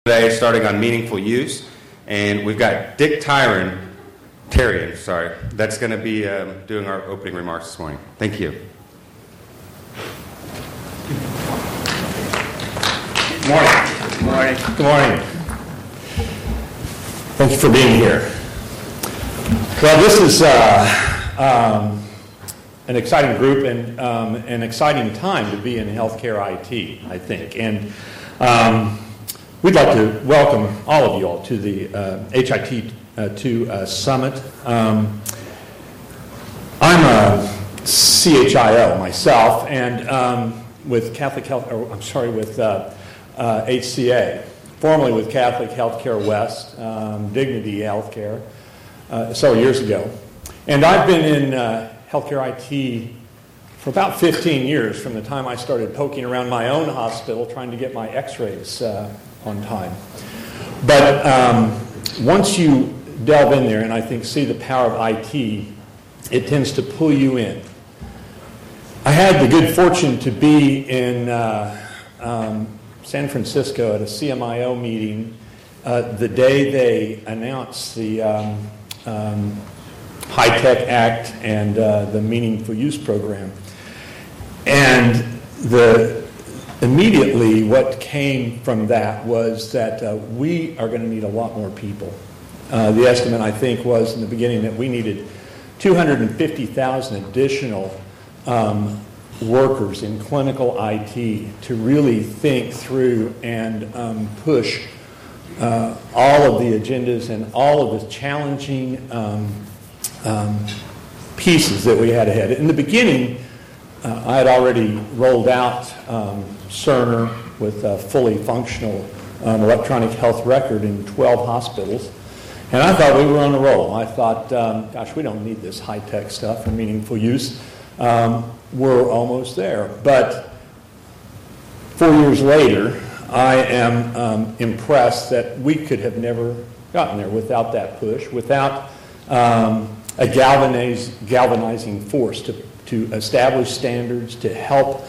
Today, starting on meaningful use, and we've got Dick Tarian, that's going to be doing our opening remarks this morning. Thank you. Good morning. Good morning. Good morning. Thank you for being here. Well, this is an exciting group and an exciting time to be in healthcare IT, I think. And we'd like to welcome all of you all to the HIT2 Summit. I'm a CHIO myself, and with Catholic Health, with HCA, formerly with Catholic Healthcare West, Dignity Healthcare, several years ago. And I've been in healthcare IT for about 15 years, from the time I started poking around my own hospital trying to get my x-rays on time. But once you delve in there and I think see the power of IT, it tends to pull you in. I had the good fortune to be in San Francisco at a CMIO meeting the day they announced the HITECH Act and the Meaningful Use Program. And immediately what came from that was that we are going to need a lot more people. The estimate, I think, was in the beginning that we needed 250,000 additional workers in clinical IT to really think through and push all of the agendas and all of the challenging pieces that we had ahead. In the beginning, I had already rolled out Cerner with a fully functional electronic health record in 12 hospitals. And I thought we were on a roll. I thought, gosh, we don't need this high-tech stuff for meaningful use. We're almost there. But 4 years later, I am impressed that we could have never gotten there without that push, without a galvanizing force to establish standards, to help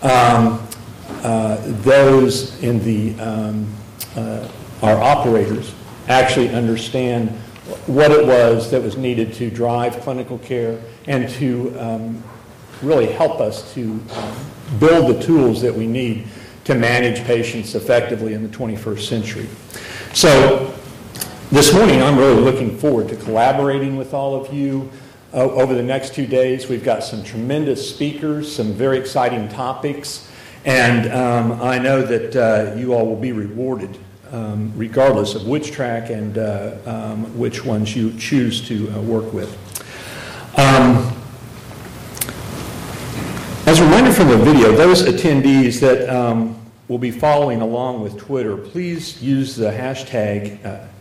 those in the our operators actually understand what it was that was needed to drive clinical care and to really help us to build the tools that we need to manage patients effectively in the 21st century. So this morning, I'm really looking forward to collaborating with all of you over the next 2 days. We've got some tremendous speakers, some very exciting topics, and I know that you all will be rewarded regardless of which track and which ones you choose to work with. As a reminder from the video, those attendees that will be following along with Twitter, please use the hashtag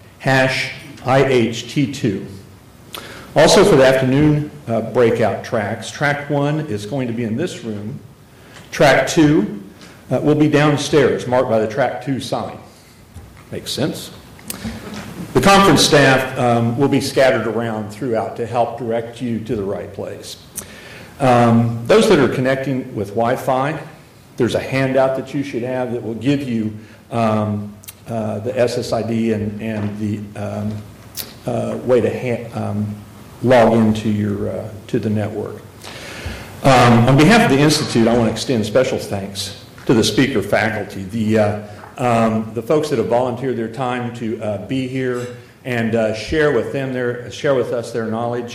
#IHT2. Also for the afternoon breakout tracks, track 1 is going to be in this room. Track 2 will be downstairs, marked by the track 2 sign. Makes sense? The conference staff will be scattered around throughout to help direct you to the right place. Those that are connecting with Wi-Fi, there's a handout that you should have that will give you the SSID and the way to log into your to the network. On behalf of the Institute, I want to extend special thanks to the speaker faculty, the folks that have volunteered their time to be here and share with us their knowledge.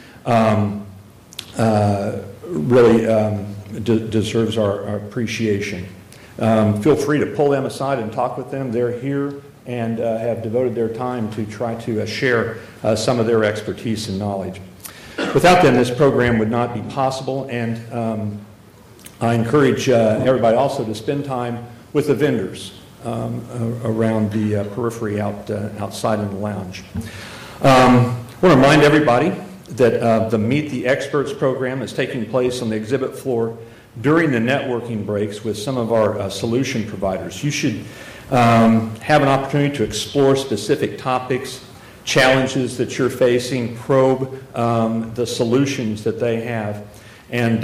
Really deserves our appreciation. Feel free to pull them aside and talk with them. They're here and have devoted their time to try to share some of their expertise and knowledge. Without them, this program would not be possible, and I encourage everybody also to spend time with the vendors around the periphery outside in the lounge. I want to remind everybody that the Meet the Experts program is taking place on the exhibit floor during the networking breaks with some of our solution providers. You should have an opportunity to explore specific topics, challenges that you're facing, probe the solutions that they have, and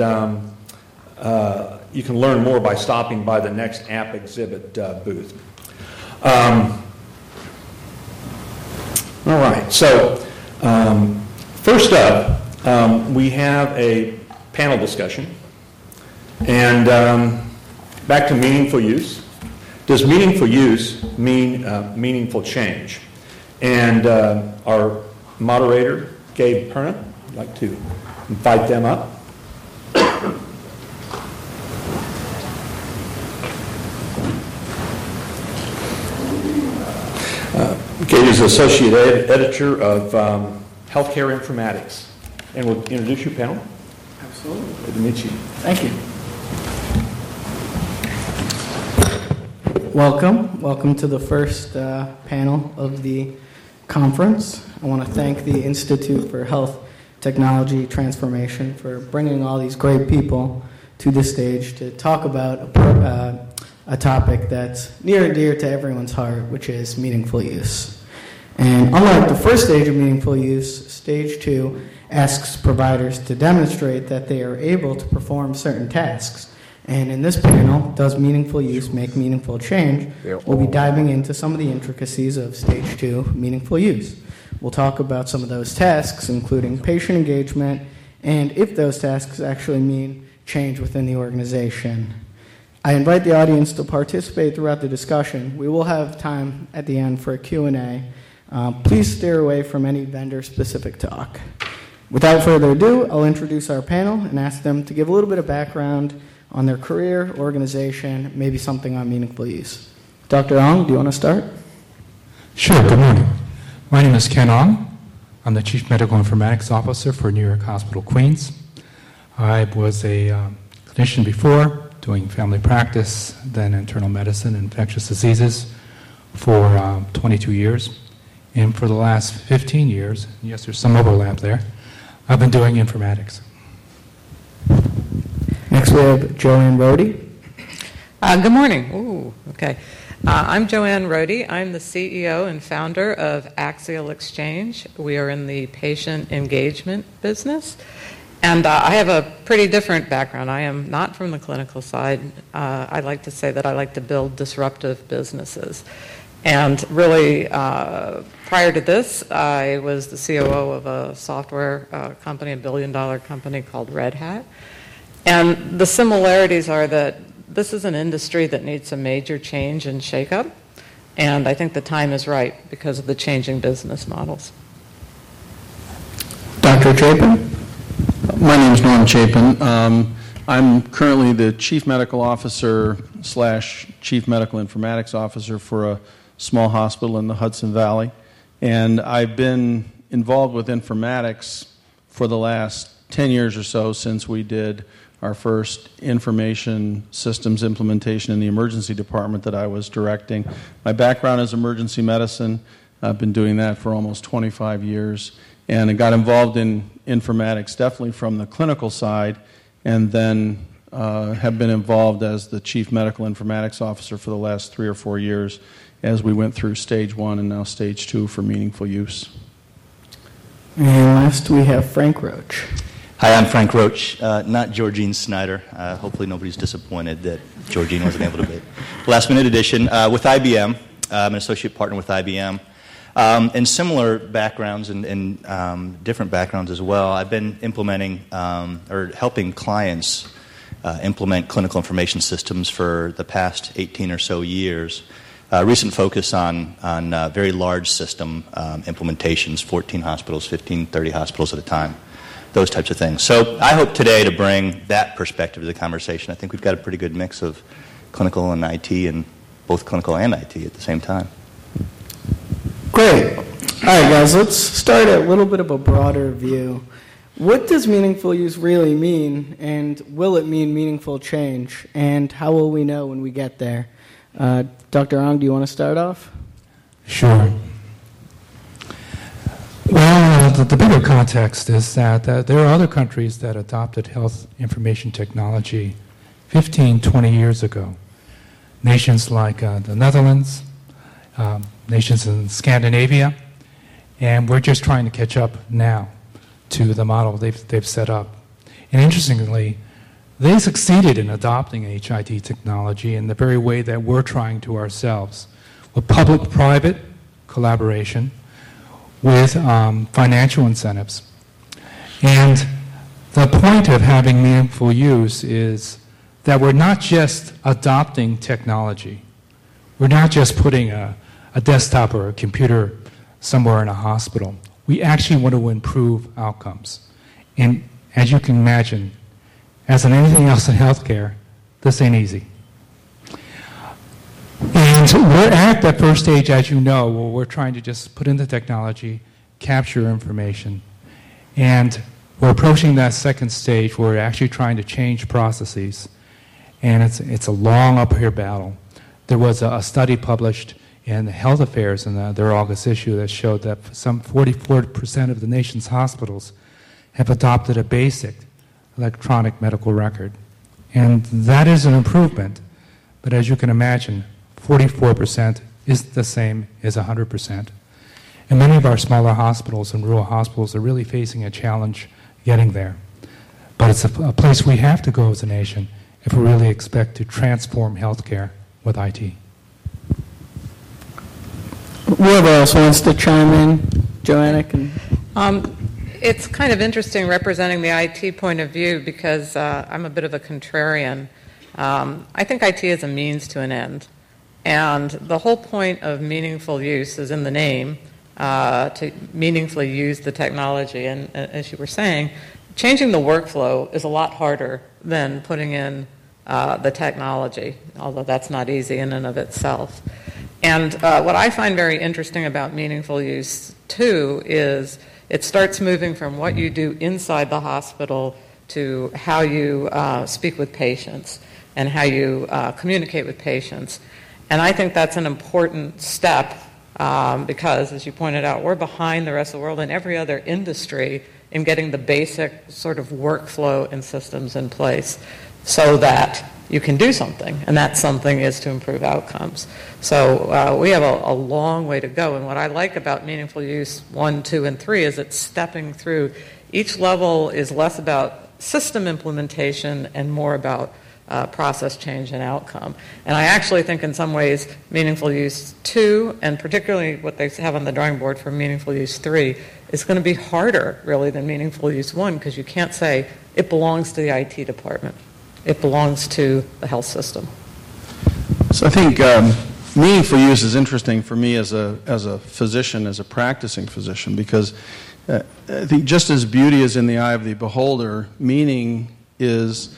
you can learn more by stopping by the next app exhibit booth. So first up, we have a panel discussion. And back to meaningful use. Does meaningful use mean meaningful change? And our moderator, Gabe Perna, I'd like to invite them up. Gabe is Associate Editor of Healthcare Informatics. And we'll introduce your panel. Absolutely. Good to meet you. Thank you. Welcome to the first panel of the conference. I want to thank the Institute for Health Technology Transformation for bringing all these great people to the stage to talk about a topic that's near and dear to everyone's heart, which is meaningful use. And unlike the first stage of meaningful use, stage 2 asks providers to demonstrate that they are able to perform certain tasks. And in this panel, does meaningful use make meaningful change? We'll be diving into some of the intricacies of stage 2 meaningful use. We'll talk about some of those tasks, including patient engagement, and if those tasks actually mean change within the organization. I invite the audience to participate throughout the discussion. We will have time at the end for a Q&A. Please steer away from any vendor-specific talk. Without further ado, I'll introduce our panel and ask them to give a little bit of background on their career, organization, maybe something on meaningful use. Dr. Ong, do you want to start? Sure, good morning. My name is Ken Ong. I'm the Chief Medical Informatics Officer for New York Hospital Queens. I was a clinician before, doing family practice, then internal medicine and infectious diseases for 22 years. And for the last 15 years, yes, there's some overlap there, I've been doing informatics. Next we have Joanne Rohde. Good morning. Ooh, okay. I'm Joanne Rohde. I'm the CEO and founder of Axial Exchange. We are in the patient engagement business. And I have a pretty different background. I am not from the clinical side. I like to say that I like to build disruptive businesses. And really, prior to this, I was the COO of a software company, a billion-dollar company called Red Hat. And the similarities are that this is an industry that needs a major change and shakeup, and I think the time is right because of the changing business models. Dr. Chapin? My name is Norm Chapin. I'm currently the Chief Medical Officer / Chief Medical Informatics Officer for a small hospital in the Hudson Valley, and I've been involved with informatics for the last 10 years or so since we did our first information systems implementation in the emergency department that I was directing. My background is emergency medicine. I've been doing that for almost 25 years, and I got involved in informatics definitely from the clinical side, and then have been involved as the Chief Medical Informatics Officer for the last 3 or 4 years as we went through stage 1 and now stage 2 for meaningful use. And last we have Frank Roach. Hi, I'm Frank Roach, not Georgine Snyder. Hopefully nobody's disappointed that Georgine wasn't able to be. Last minute edition with IBM. I'm an associate partner with IBM. And similar backgrounds and different backgrounds as well. I've been implementing or helping clients implement clinical information systems for the past 18 or so years. Recent focus on very large system implementations, 14 hospitals, 15, 30 hospitals at a time. Those types of things. So I hope today to bring that perspective to the conversation. I think we've got a pretty good mix of clinical and IT, and both clinical and IT at the same time. Great. All right, guys, let's start at a little bit of a broader view. What does meaningful use really mean, and will it mean meaningful change, and how will we know when we get there? Dr. Ong, do you want to start off? Sure. Well, the bigger context is that there are other countries that adopted health information technology 15, 20 years ago. Nations like the Netherlands, nations in Scandinavia, and we're just trying to catch up now to the model they've set up. And interestingly, they succeeded in adopting HIT technology in the very way that we're trying to ourselves, with public-private collaboration, with financial incentives. And the point of having meaningful use is that we're not just adopting technology. We're not just putting a desktop or a computer somewhere in a hospital. We actually want to improve outcomes. And as you can imagine, as in anything else in healthcare, this ain't easy. And we're at that first stage, as you know, where we're trying to just put in the technology, capture information, and we're approaching that second stage where we're actually trying to change processes, and it's a long uphill battle. There was a study published in Health Affairs in their August issue that showed that some 44% of the nation's hospitals have adopted a basic electronic medical record. And that is an improvement, but as you can imagine, 44% is the same as 100%. And many of our smaller hospitals and rural hospitals are really facing a challenge getting there. But it's a place we have to go as a nation if we really expect to transform healthcare with IT. Whoever else wants to chime in, Joanna can. It's kind of interesting representing the IT point of view because I'm a bit of a contrarian. I think IT is a means to an end. And the whole point of meaningful use is in the name, to meaningfully use the technology. And as you were saying, changing the workflow is a lot harder than putting in the technology, although that's not easy in and of itself. And what I find very interesting about meaningful use, too, is it starts moving from what you do inside the hospital to how you speak with patients and how you communicate with patients. And I think that's an important step because, as you pointed out, we're behind the rest of the world and every other industry in getting the basic sort of workflow and systems in place so that you can do something, and that something is to improve outcomes. So we have a long way to go, and what I like about meaningful use 1, 2, and 3 is it's stepping through. Each level is less about system implementation and more about process change and outcome. And I actually think in some ways meaningful use 2, and particularly what they have on the drawing board for meaningful use 3, is going to be harder really than meaningful use 1 because you can't say it belongs to the IT department. It belongs to the health system. So I think meaningful use is interesting for me as a physician, as a practicing physician, because I think just as beauty is in the eye of the beholder, meaning is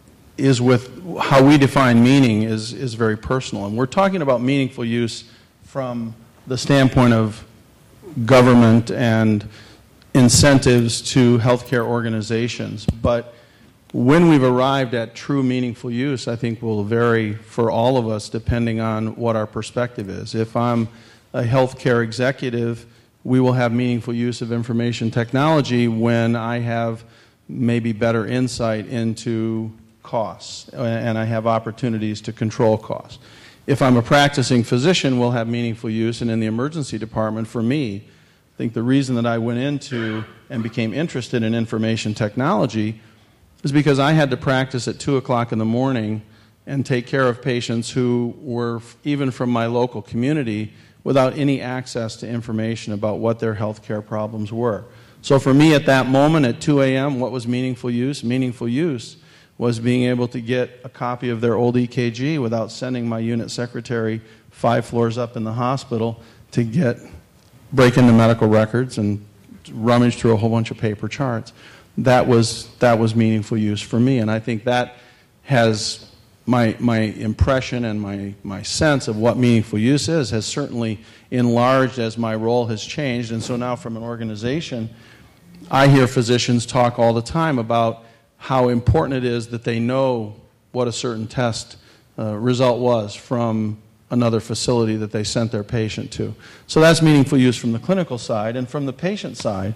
with how we define meaning is very personal. And we're talking about meaningful use from the standpoint of government and incentives to healthcare organizations. But when we've arrived at true meaningful use, I think will vary for all of us depending on what our perspective is. If I'm a healthcare executive, we will have meaningful use of information technology when I have maybe better insight into costs and I have opportunities to control costs. If I'm a practicing physician, we'll have meaningful use, and in the emergency department, for me, I think the reason that I went into and became interested in information technology is because I had to practice at 2 o'clock in the morning and take care of patients who were even from my local community without any access to information about what their health care problems were. So for me at that moment at 2 a.m., what was meaningful use? Meaningful use was being able to get a copy of their old EKG without sending my unit secretary 5 floors up in the hospital to break into medical records and rummage through a whole bunch of paper charts. That was meaningful use for me, and I think that has my impression and my sense of what meaningful use is has certainly enlarged as my role has changed. And so now from an organization, I hear physicians talk all the time about how important it is that they know what a certain test result was from another facility that they sent their patient to. So that's meaningful use from the clinical side. And from the patient side,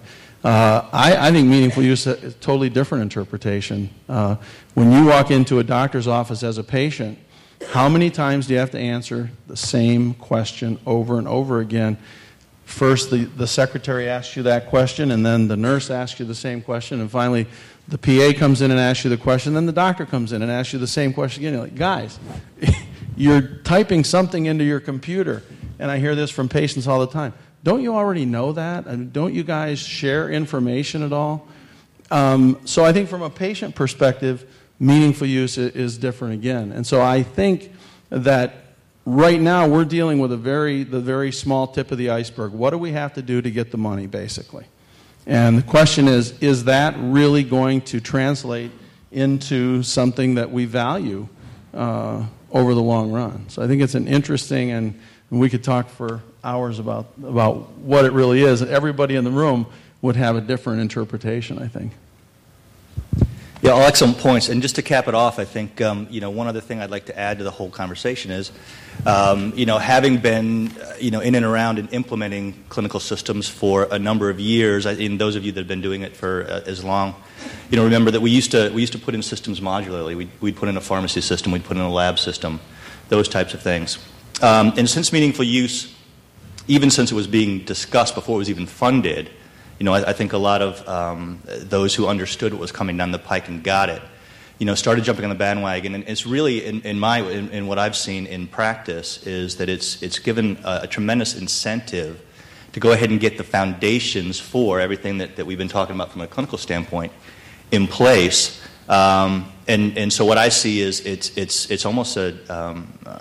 I think meaningful use is a totally different interpretation. When you walk into a doctor's office as a patient, how many times do you have to answer the same question over and over again? First, the secretary asks you that question, and then the nurse asks you the same question, and finally the PA comes in and asks you the question, then the doctor comes in and asks you the same question again. You're like, guys, you're typing something into your computer. and I hear this from patients all the time. Don't you already know that? Don't you guys share information at all? So I think from a patient perspective, meaningful use is different again. And so I think that right now we're dealing with the very small tip of the iceberg. What do we have to do to get the money, basically? And the question is that really going to translate into something that we value over the long run? So I think it's an interesting, and we could talk for hours about what it really is. Everybody in the room would have a different interpretation, I think. Yeah, all excellent points. And just to cap it off, I think one other thing I'd like to add to the whole conversation is, having been in and around and implementing clinical systems for a number of years, and those of you that have been doing it for as long, remember that we used to put in systems modularly. We'd put in a pharmacy system, we'd put in a lab system, those types of things. And since meaningful use, even since it was being discussed before it was even funded, I think a lot of those who understood what was coming down the pike and got it, started jumping on the bandwagon. And it's really, in what I've seen in practice, is that it's given a tremendous incentive to go ahead and get the foundations for everything that we've been talking about from a clinical standpoint in place. And so what I see is it's almost a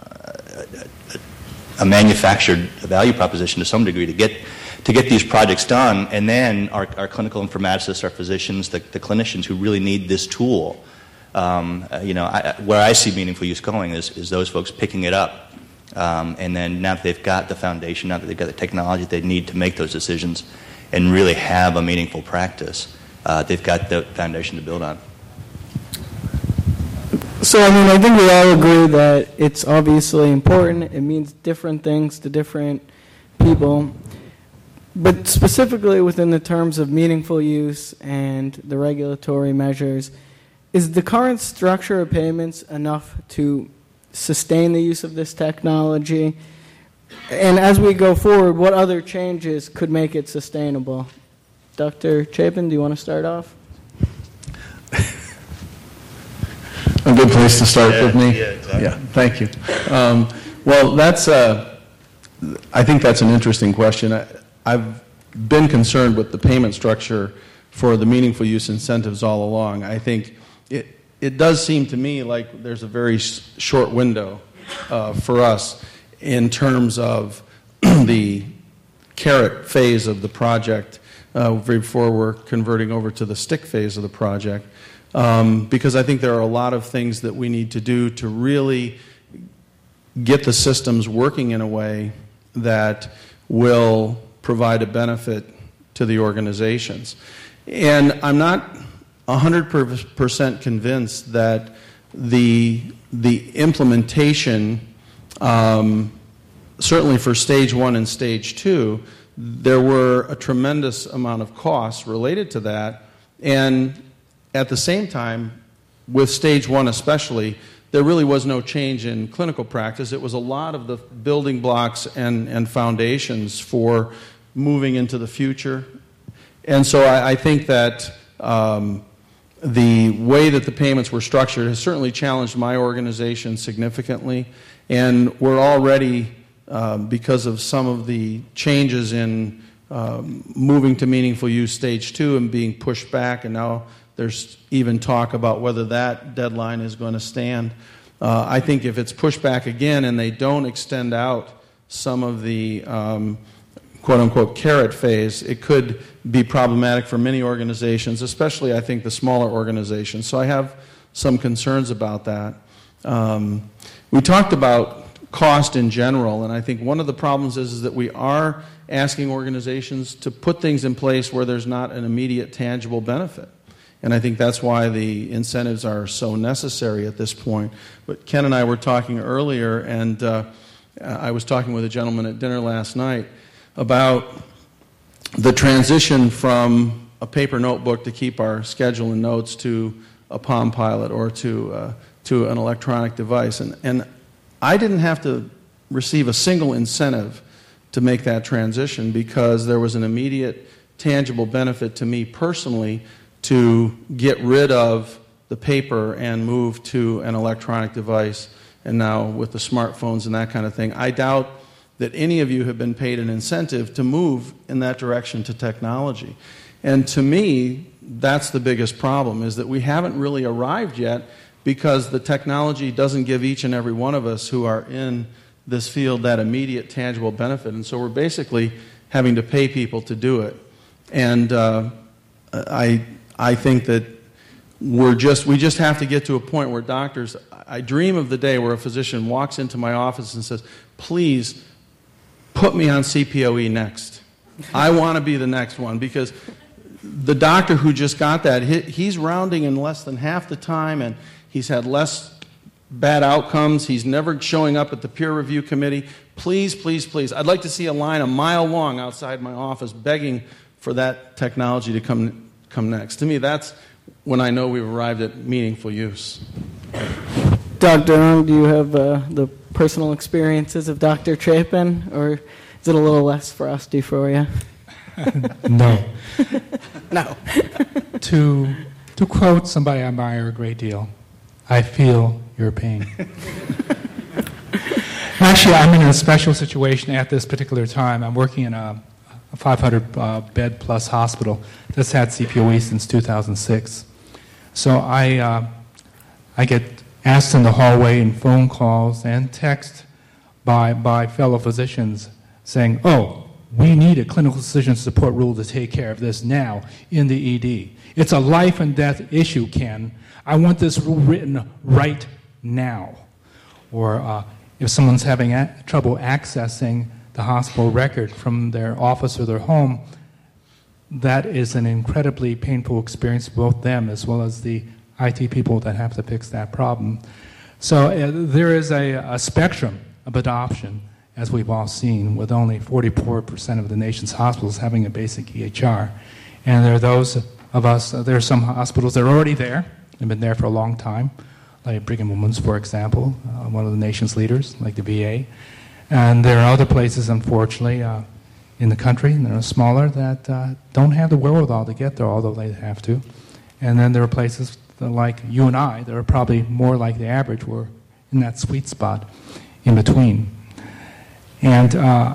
manufactured value proposition to some degree to get these projects done, and then our clinical informaticists, our physicians, the clinicians who really need this tool, where I see meaningful use going is those folks picking it up, and then now that they've got the foundation, now that they've got the technology they need to make those decisions and really have a meaningful practice, they've got the foundation to build on. So, I think we all agree that it's obviously important. It means different things to different people. But specifically within the terms of meaningful use and the regulatory measures, is the current structure of payments enough to sustain the use of this technology? And as we go forward, what other changes could make it sustainable? Dr. Chapin, do you want to start off? A good place to start with me. Yeah, exactly. Yeah, thank you. Well, I think that's an interesting question. I've been concerned with the payment structure for the meaningful use incentives all along. I think it does seem to me like there's a very short window for us in terms of the carrot phase of the project before we're converting over to the stick phase of the project. Because I think there are a lot of things that we need to do to really get the systems working in a way that will provide a benefit to the organizations. And I'm not 100% convinced that the implementation, certainly for stage 1 and stage 2, there were a tremendous amount of costs related to that. And at the same time, with stage 1 especially, there really was no change in clinical practice. It was a lot of the building blocks and foundations for moving into the future. And so I think that the way that the payments were structured has certainly challenged my organization significantly. And we're already, because of some of the changes in moving to meaningful use stage 2 and being pushed back, and now there's even talk about whether that deadline is going to stand. I think if it's pushed back again and they don't extend out some of the quote-unquote carrot phase, it could be problematic for many organizations, especially, I think, the smaller organizations. So I have some concerns about that. We talked about cost in general, and I think one of the problems is that we are asking organizations to put things in place where there's not an immediate tangible benefit. And I think that's why the incentives are so necessary at this point. But Ken and I were talking earlier, and I was talking with a gentleman at dinner last night about the transition from a paper notebook to keep our schedule and notes to a Palm Pilot or to an electronic device. And I didn't have to receive a single incentive to make that transition because there was an immediate tangible benefit to me personally to get rid of the paper and move to an electronic device, and now with the smartphones and that kind of thing. I doubt that any of you have been paid an incentive to move in that direction to technology. And to me, that's the biggest problem, is that we haven't really arrived yet because the technology doesn't give each and every one of us who are in this field that immediate tangible benefit. And so we're basically having to pay people to do it. And I think that we just have to get to a point where doctors, I dream of the day where a physician walks into my office and says, please put me on CPOE next. I want to be the next one, because the doctor who just got that, he's rounding in less than half the time, and he's had less bad outcomes. He's never showing up at the peer review committee. Please, please, please. I'd like to see a line a mile long outside my office begging for that technology to come next. To me, that's when I know we've arrived at meaningful use. Dr. Ong, do you have the personal experiences of Dr. Chapin, or is it a little less frosty for you? No. No. To quote somebody I admire a great deal, I feel your pain. Actually, I'm in a special situation at this particular time. I'm working in a 500 bed plus hospital that's had CPOE since 2006. So I get asked in the hallway and phone calls and text by fellow physicians saying, oh, we need a clinical decision support rule to take care of this now in the ED. It's a life and death issue, Ken. I want this rule written right now. Or if someone's having trouble accessing the hospital record from their office or their home, that is an incredibly painful experience for both them as well as the IT people that have to fix that problem. So there is a spectrum of adoption, as we've all seen, with only 44% of the nation's hospitals having a basic EHR. And there are those of us, there are some hospitals that are already there, have been there for a long time, like Brigham and Women's, for example, one of the nation's leaders, like the VA. And there are other places, unfortunately, in the country that are smaller that don't have the wherewithal to get there, although they have to. And then there are places like you and I that are probably more like the average. We're in that sweet spot in between. And I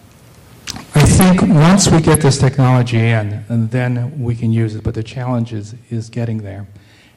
think once we get this technology in, and then we can use it, but the challenge is getting there.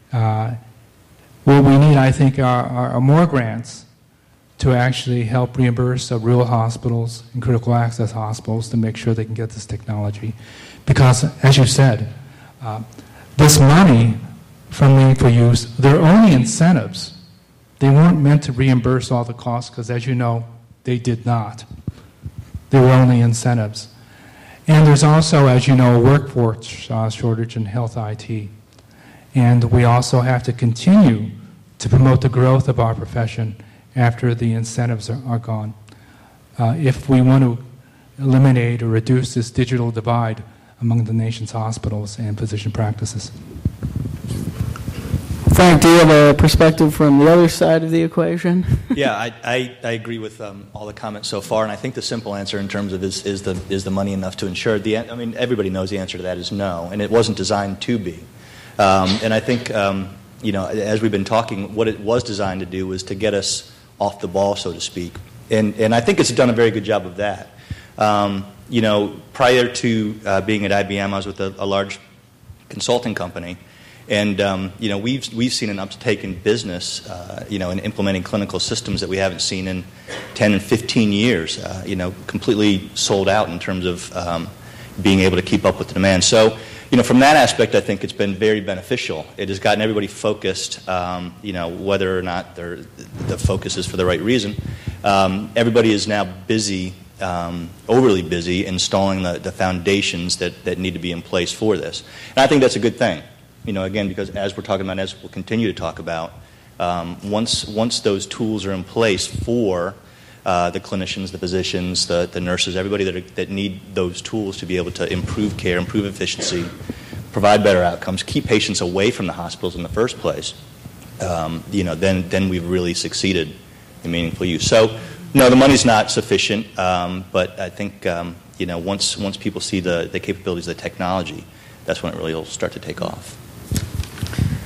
What we need, I think, are more grants to actually help reimburse rural hospitals and critical access hospitals to make sure they can get this technology. Because, as you said, this money from meaningful use, they're only incentives. They weren't meant to reimburse all the costs, because, as you know, they did not. They were only incentives. And there's also, as you know, a workforce shortage in health IT. And we also have to continue to promote the growth of our profession after the incentives are gone. If we want to eliminate or reduce this digital divide among the nation's hospitals and physician practices. Frank, do you have a perspective from the other side of the equation? Yeah, I agree with all the comments so far, and I think the simple answer in terms of is the money enough to ensure? I mean, everybody knows the answer to that is no, and it wasn't designed to be. And I think, as we've been talking, what it was designed to do was to get us off the ball, so to speak. And I think it's done a very good job of that. Prior to being at IBM, I was with a large consulting company. And, we've seen an uptake in business, in implementing clinical systems that we haven't seen in 10 and 15 years, completely sold out in terms of being able to keep up with the demand. So, from that aspect, I think it's been very beneficial. It has gotten everybody focused, whether or not the focus is for the right reason. Everybody is now busy, overly busy, installing the foundations that need to be in place for this. And I think that's a good thing. Again, because as we're talking about, as we'll continue to talk about, once those tools are in place for the clinicians, the physicians, the nurses, everybody that need those tools to be able to improve care, improve efficiency, provide better outcomes, keep patients away from the hospitals in the first place, then we've really succeeded in meaningful use. So, no, the money's not sufficient, but I think once people see the capabilities of the technology, that's when it really will start to take off.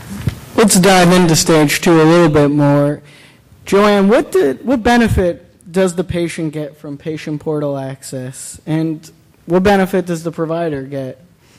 Let's dive into stage 2 a little bit more. Joanne, what benefit does the patient get from patient portal access, and what benefit does the provider get?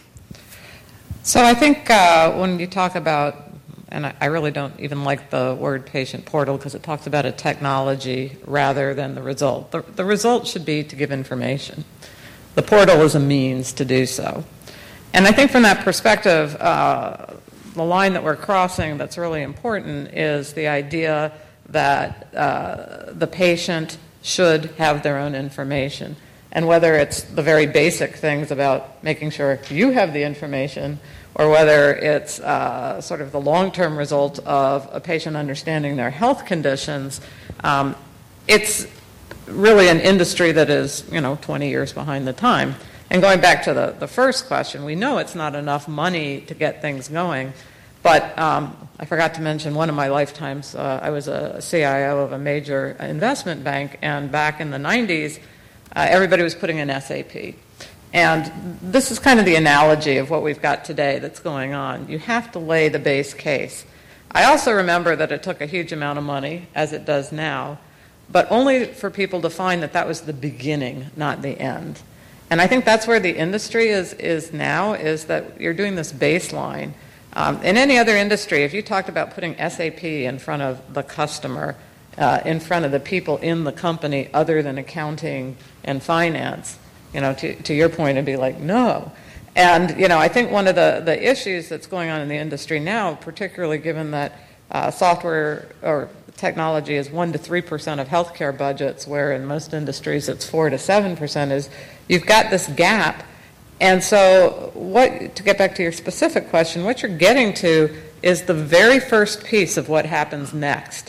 So I think when you talk about, and I really don't even like the word patient portal because it talks about a technology rather than the result. The result should be to give information. The portal is a means to do so. And I think from that perspective, the line that we're crossing that's really important is the idea that the patient should have their own information. And whether it's the very basic things about making sure you have the information, or whether it's sort of the long-term result of a patient understanding their health conditions, it's really an industry that is, 20 years behind the time. And going back to the first question, we know it's not enough money to get things going. But I forgot to mention one of my lifetimes, I was a CIO of a major investment bank, and back in the 90s, everybody was putting in SAP. And this is kind of the analogy of what we've got today that's going on. You have to lay the base case. I also remember that it took a huge amount of money, as it does now, but only for people to find that that was the beginning, not the end. And I think that's where the industry is now, is that you're doing this baseline. In any other industry, if you talked about putting SAP in front of the customer, in front of the people in the company other than accounting and finance, to your point, it'd be like, no. And, I think one of the issues that's going on in the industry now, particularly given that software or technology is 1% to 3% of healthcare budgets, where in most industries it's 4% to 7%, is you've got this gap. And so to get back to your specific question, what you're getting to is the very first piece of what happens next,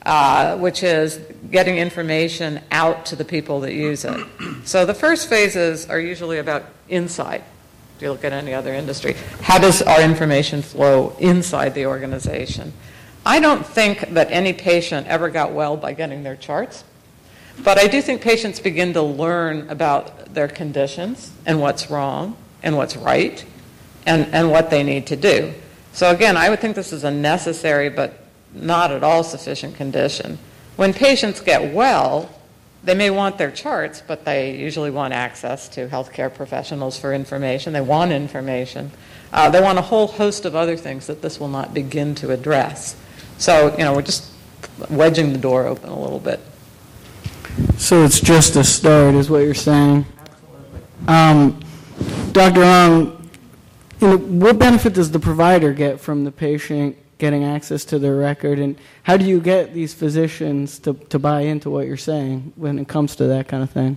which is getting information out to the people that use it. So the first phases are usually about insight. If you look at any other industry, how does our information flow inside the organization? I don't think that any patient ever got well by getting their charts. But I do think patients begin to learn about their conditions and what's wrong and what's right and what they need to do. So again, I would think this is a necessary but not at all sufficient condition. When patients get well, they may want their charts, but they usually want access to healthcare professionals for information. They want information. They want a whole host of other things that this will not begin to address. So, we're just wedging the door open a little bit. So it's just a start, is what you're saying. Absolutely. Dr. Ong, what benefit does the provider get from the patient getting access to their record, and how do you get these physicians to buy into what you're saying when it comes to that kind of thing?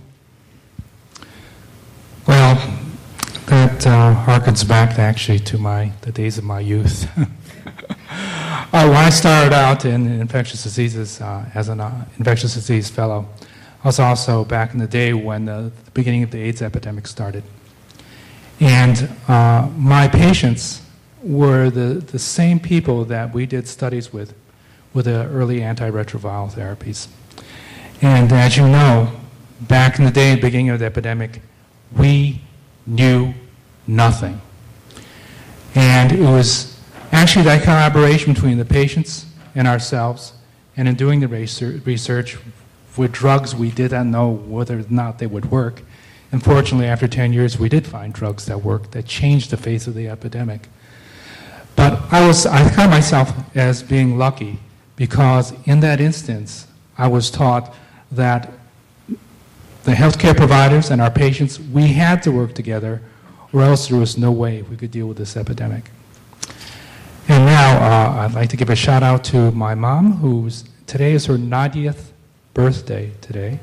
Well, that harkens back actually to the days of my youth. When I started out in infectious diseases as an infectious disease fellow, I was also back in the day when the beginning of the AIDS epidemic started. And my patients were the same people that we did studies with the early antiretroviral therapies. And as you know, back in the day, beginning of the epidemic, we knew nothing. And it was actually that collaboration between the patients and ourselves, and in doing the research with drugs, we did not know whether or not they would work. Unfortunately, after 10 years, we did find drugs that worked, that changed the face of the epidemic. But I count myself as being lucky, because in that instance, I was taught that the healthcare providers and our patients, we had to work together, or else there was no way we could deal with this epidemic. And now I'd like to give a shout out to my mom, today is her 90th birthday today.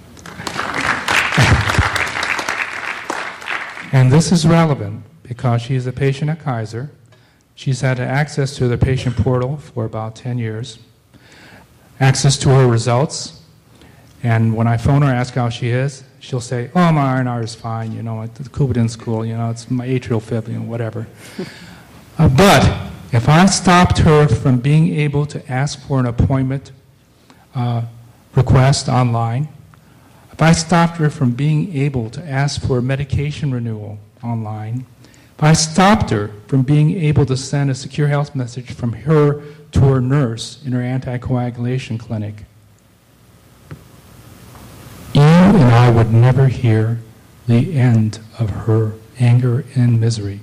And this is relevant because she's a patient at Kaiser. She's had access to the patient portal for about 10 years, access to her results. And when I phone her and ask how she is, she'll say, oh, my R&R is fine, the Coumadin's cool, it's my atrial fib, whatever. But if I stopped her from being able to ask for an appointment request online, if I stopped her from being able to ask for medication renewal online, if I stopped her from being able to send a secure health message from her to her nurse in her anticoagulation clinic, would never hear the end of her anger and misery.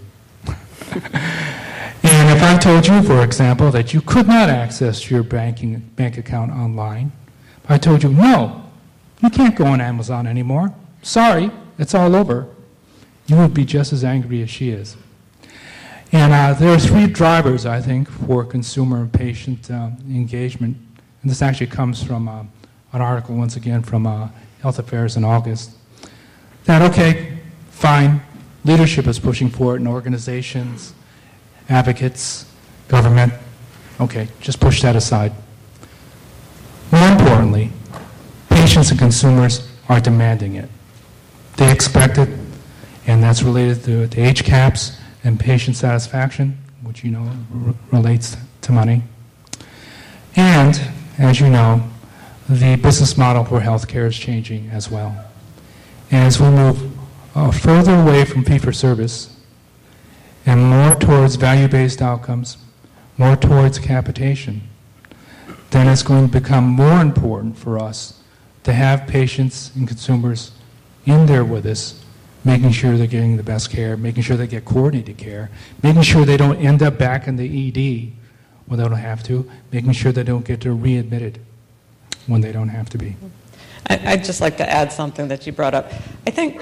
And if I told you, for example, that you could not access your bank account online, if I told you, no, you can't go on Amazon anymore, sorry, it's all over, you would be just as angry as she is. And there are three drivers, I think, for consumer and patient engagement. And this actually comes from an article, once again, from Health Affairs in August. That, okay, fine, leadership is pushing for it in organizations, advocates, government. Okay, just push that aside. More importantly, patients and consumers are demanding it. They expect it, and that's related to age caps and patient satisfaction, which you know relates to money. And, as you know, the business model for healthcare is changing as well. And as we move further away from fee-for-service and more towards value-based outcomes, more towards capitation, then it's going to become more important for us to have patients and consumers in there with us, making sure they're getting the best care, making sure they get coordinated care, making sure they don't end up back in the ED when they don't have to, making sure they don't get readmitted when they don't have to be. I'd just like to add something that you brought up. I think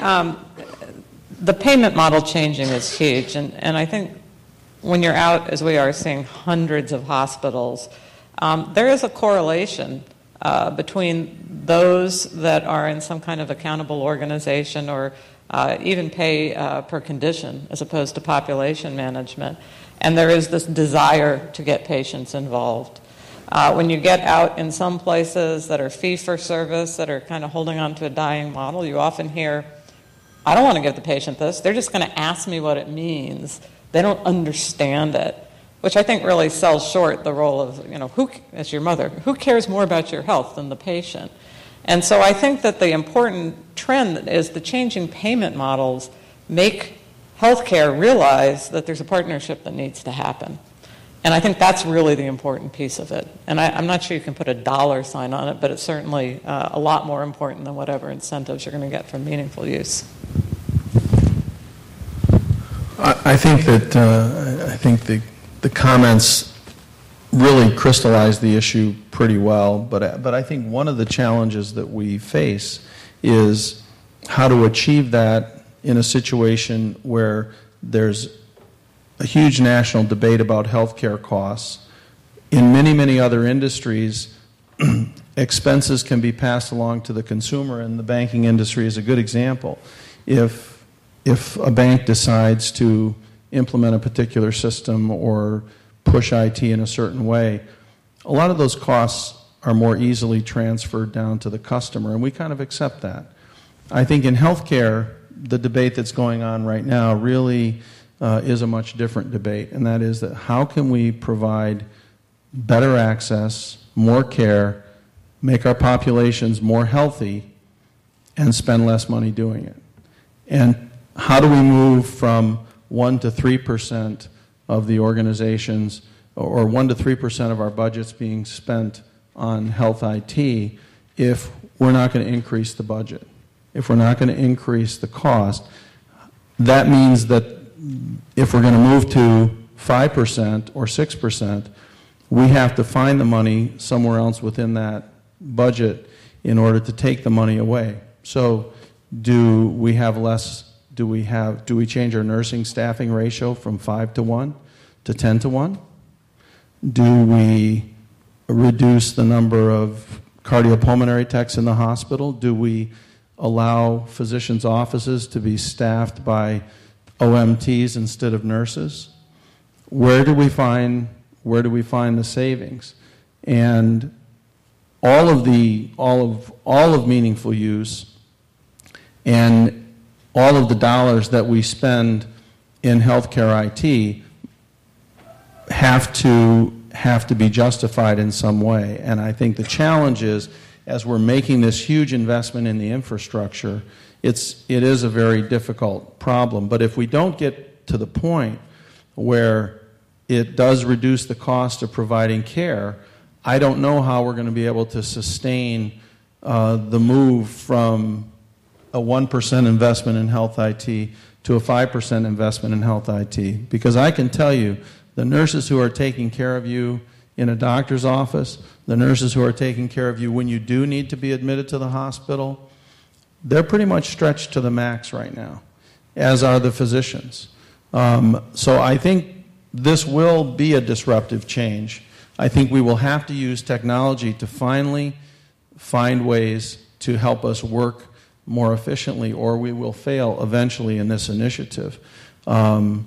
the payment model changing is huge, and I think when you're out, as we are, seeing hundreds of hospitals, there is a correlation between those that are in some kind of accountable organization or even pay per condition as opposed to population management, and there is this desire to get patients involved. When you get out in some places that are fee-for-service, that are kind of holding on to a dying model, you often hear, I don't want to give the patient this. They're just going to ask me what it means. They don't understand it, which I think really sells short the role of, who, as your mother, who cares more about your health than the patient? And so I think that the important trend is the changing payment models make healthcare realize that there's a partnership that needs to happen. And I think that's really the important piece of it. And I'm not sure you can put a dollar sign on it, but it's certainly a lot more important than whatever incentives you're going to get from meaningful use. I think that the comments really crystallize the issue pretty well, but I think one of the challenges that we face is how to achieve that in a situation where there's a huge national debate about healthcare costs. In many, many other industries, expenses can be passed along to the consumer, and the banking industry is a good example. If a bank decides to implement a particular system or push IT in a certain way, a lot of those costs are more easily transferred down to the customer, and we kind of accept that. I think in healthcare, the debate that's going on right now really is a much different debate, and that is that how can we provide better access, more care, make our populations more healthy, and spend less money doing it? And how do we move from 1 to 3% of the organizations, or 1 to 3% of our budgets being spent on health IT if we're not going to increase the budget? If we're not going to increase the cost, that means that if we're going to move to 5% or 6%, we have to find the money somewhere else within that budget in order to take the money away. So do we have less, do we change our nursing staffing ratio from 5 to 1 to 10 to 1? Do we reduce the number of cardiopulmonary techs in the hospital? Do we allow physicians' offices to be staffed by OMTs instead of nurses? Where do we find the savings? And all of meaningful use and all of the dollars that we spend in healthcare IT have to be justified in some way. And I think the challenge is, as we're making this huge investment in the infrastructure, it is a very difficult problem. But if we don't get to the point where it does reduce the cost of providing care, I don't know how we're going to be able to sustain the move from a 1% investment in health IT to a 5% investment in health IT. Because I can tell you, the nurses who are taking care of you in a doctor's office, the nurses who are taking care of you when you do need to be admitted to the hospital, they're pretty much stretched to the max right now, as are the physicians. So I think this will be a disruptive change. I think we will have to use technology to finally find ways to help us work more efficiently, or we will fail eventually in this initiative. I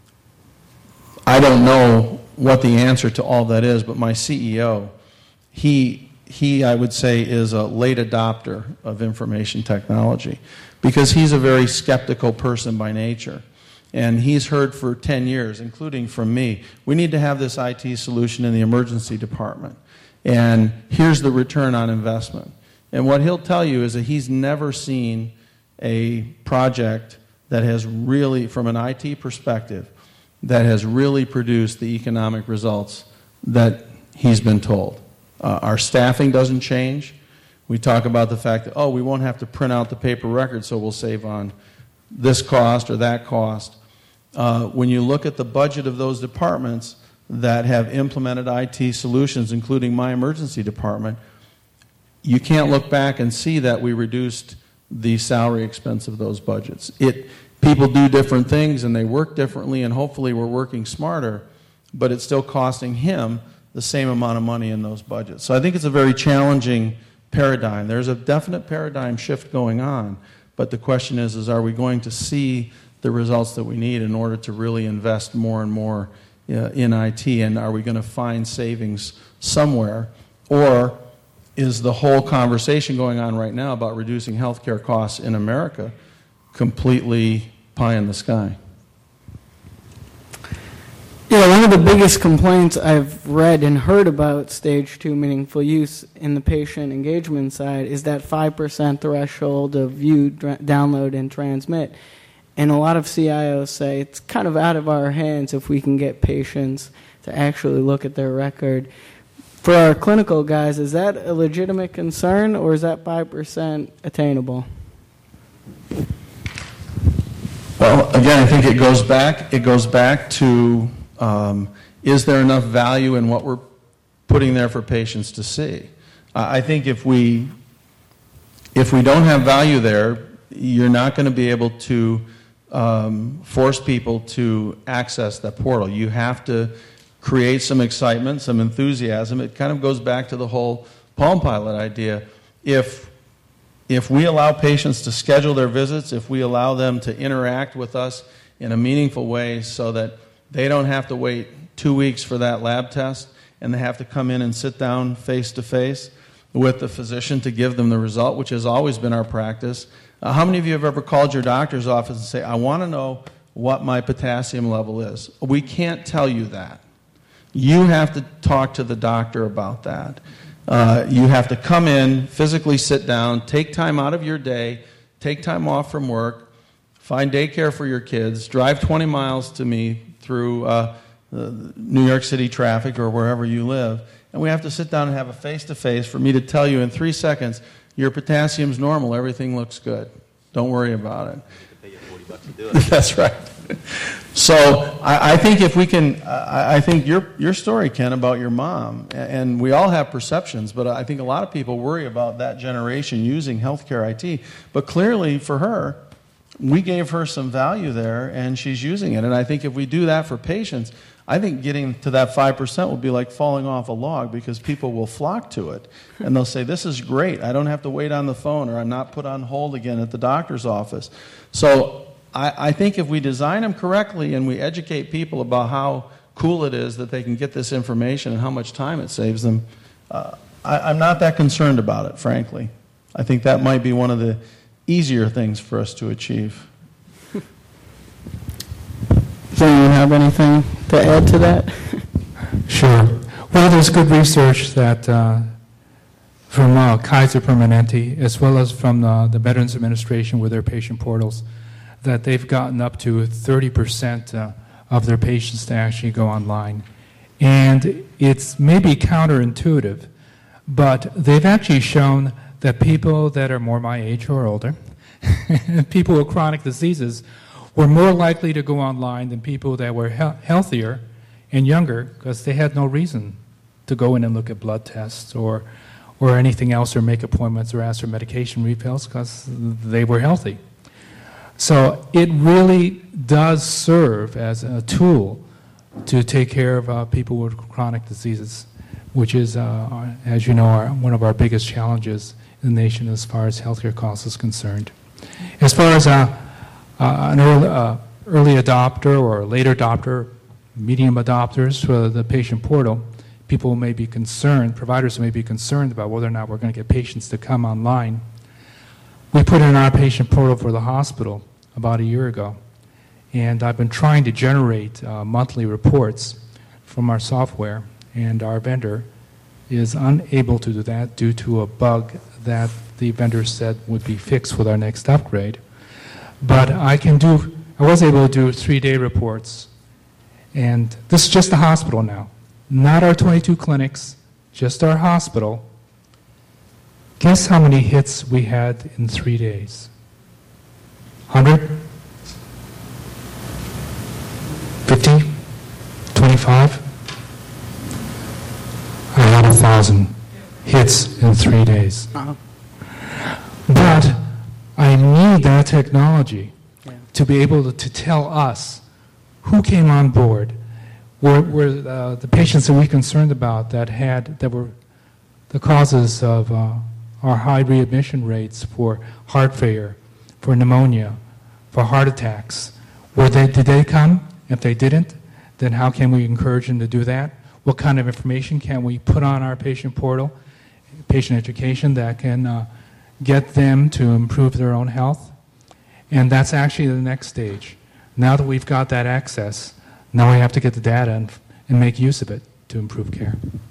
don't know what the answer to all that is, but my CEO, he I would say, is a late adopter of information technology because he's a very skeptical person by nature. And he's heard for 10 years, including from me, we need to have this IT solution in the emergency department. And here's the return on investment. And what he'll tell you is that he's never seen a project that has really, from an IT perspective, that has really produced the economic results that he's been told. Our staffing doesn't change. We talk about the fact that, we won't have to print out the paper record, so we'll save on this cost or that cost. When you look at the budget of those departments that have implemented IT solutions, including my emergency department, you can't look back and see that we reduced the salary expense of those budgets. People do different things and they work differently, and hopefully we're working smarter, but it's still costing him the same amount of money in those budgets. So I think it's a very challenging paradigm. There's a definite paradigm shift going on, but the question is are we going to see the results that we need in order to really invest more and more in IT, and are we going to find savings somewhere, or is the whole conversation going on right now about reducing healthcare costs in America completely pie in the sky? Yeah, one of the biggest complaints I've read and heard about Stage 2 meaningful use in the patient engagement side is that 5% threshold of view, download, and transmit. And a lot of CIOs say it's kind of out of our hands if we can get patients to actually look at their record. For our clinical guys, is that a legitimate concern, or is that 5% attainable? Well, again, I think it goes back to is there enough value in what we're putting there for patients to see? I think if we don't have value there, you're not going to be able to force people to access that portal. You have to create some excitement, some enthusiasm. It kind of goes back to the whole Palm Pilot idea. If we allow patients to schedule their visits, if we allow them to interact with us in a meaningful way so that they don't have to wait 2 weeks for that lab test and they have to come in and sit down face-to-face with the physician to give them the result, which has always been our practice. How many of you have ever called your doctor's office and say, I want to know what my potassium level is? We can't tell you that. You have to talk to the doctor about that. You have to come in, physically sit down, take time out of your day, take time off from work, find daycare for your kids, drive 20 miles to me through New York City traffic or wherever you live, and we have to sit down and have a face-to-face for me to tell you in 3 seconds, your potassium's normal, everything looks good. Don't worry about it. Pay you $40 to do it. That's right. So I think if we can, I think your story, Ken, about your mom, and we all have perceptions, but I think a lot of people worry about that generation using healthcare IT. But clearly for her, we gave her some value there, and she's using it. And I think if we do that for patients, I think getting to that 5% will be like falling off a log because people will flock to it. And they'll say, this is great. I don't have to wait on the phone, or I'm not put on hold again at the doctor's office. So I think if we design them correctly and we educate people about how cool it is that they can get this information and how much time it saves them, I'm not that concerned about it, frankly. I think that might be one of the easier things for us to achieve. Does anyone have anything to add to that? Sure. Well, there's good research that from Kaiser Permanente, as well as from the Veterans Administration with their patient portals, that they've gotten up to 30% of their patients to actually go online. And it's maybe counterintuitive, but they've actually shown that people that are more my age or older, people with chronic diseases were more likely to go online than people that were healthier and younger because they had no reason to go in and look at blood tests or anything else or make appointments or ask for medication refills because they were healthy. So it really does serve as a tool to take care of people with chronic diseases, which is, as you know, one of our biggest challenges in the nation as far as healthcare costs is concerned. As far as an early adopter or later adopter, medium adopters for the patient portal, people may be concerned, providers may be concerned about whether or not we're going to get patients to come online. We put in our patient portal for the hospital about a year ago, and I've been trying to generate monthly reports from our software, and our vendor is unable to do that due to a bug that the vendor said would be fixed with our next upgrade. But I was able to do 3-day reports, and this is just the hospital now, not our 22 clinics, just our hospital. Guess how many hits we had in 3 days? 100? 50? 25? I had 1,000 hits in 3 days. But I need that technology to be able to tell us who came on board, were the patients that we're concerned about that were the causes of our high readmission rates for heart failure, for pneumonia, for heart attacks. Did they come? If they didn't, then how can we encourage them to do that? What kind of information can we put on our patient portal, patient education, that can get them to improve their own health? And that's actually the next stage. Now that we've got that access, now we have to get the data and make use of it to improve care.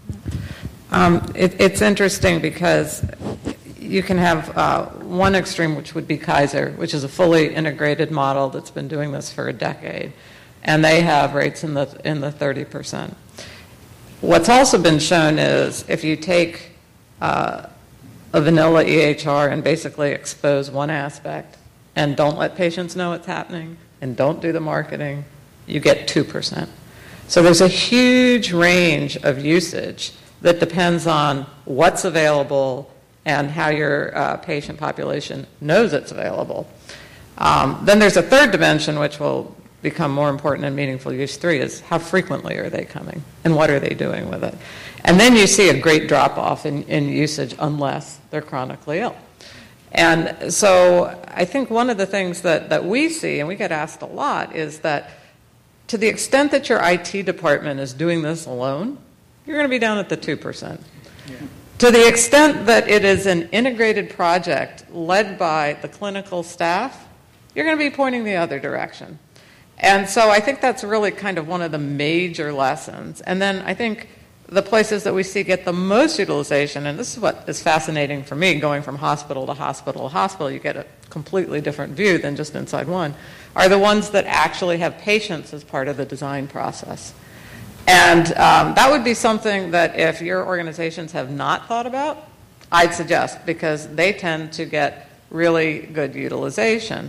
It's interesting because you can have one extreme, which would be Kaiser, which is a fully integrated model that's been doing this for a decade, and they have rates in the 30%. What's also been shown is if you take a vanilla EHR and basically expose one aspect and don't let patients know what's happening and don't do the marketing, you get 2%. So there's a huge range of usage that depends on what's available and how your patient population knows it's available. Then there's a third dimension, which will become more important in Meaningful Use 3, is how frequently are they coming and what are they doing with it. And then you see a great drop-off in usage unless they're chronically ill. And so I think one of the things that we see, and we get asked a lot, is that to the extent that your IT department is doing this alone, you're going to be down at the 2%. Yeah. To the extent that it is an integrated project led by the clinical staff, you're going to be pointing the other direction. And so I think that's really kind of one of the major lessons. And then I think the places that we see get the most utilization, and this is what is fascinating for me, going from hospital to hospital to hospital, you get a completely different view than just inside one, are the ones that actually have patients as part of the design process. And that would be something that if your organizations have not thought about, I'd suggest, because they tend to get really good utilization.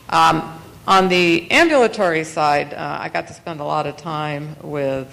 On the ambulatory side, I got to spend a lot of time with,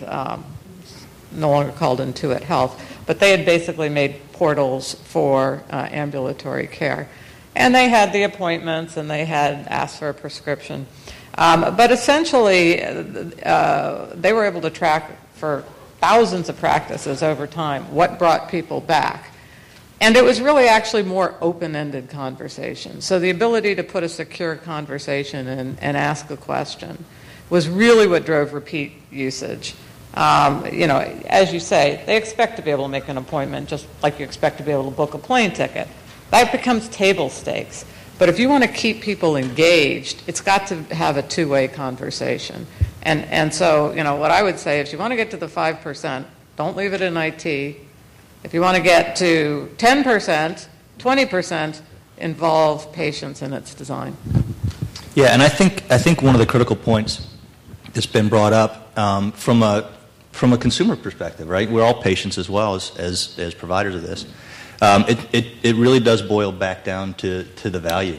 no longer called Intuit Health, but they had basically made portals for ambulatory care. And they had the appointments and they had asked for a prescription. But essentially, they were able to track for thousands of practices over time what brought people back. And it was really actually more open-ended conversation. So the ability to put a secure conversation in and ask a question was really what drove repeat usage. As you say, they expect to be able to make an appointment just like you expect to be able to book a plane ticket. That becomes table stakes. But if you want to keep people engaged, it's got to have a two-way conversation. And so, what I would say is if you want to get to the 5%, don't leave it in IT. If you want to get to 10%, 20%, involve patients in its design. Yeah, and I think one of the critical points that's been brought up from a consumer perspective, right? We're all patients as well as providers of this. It really does boil back down to the value.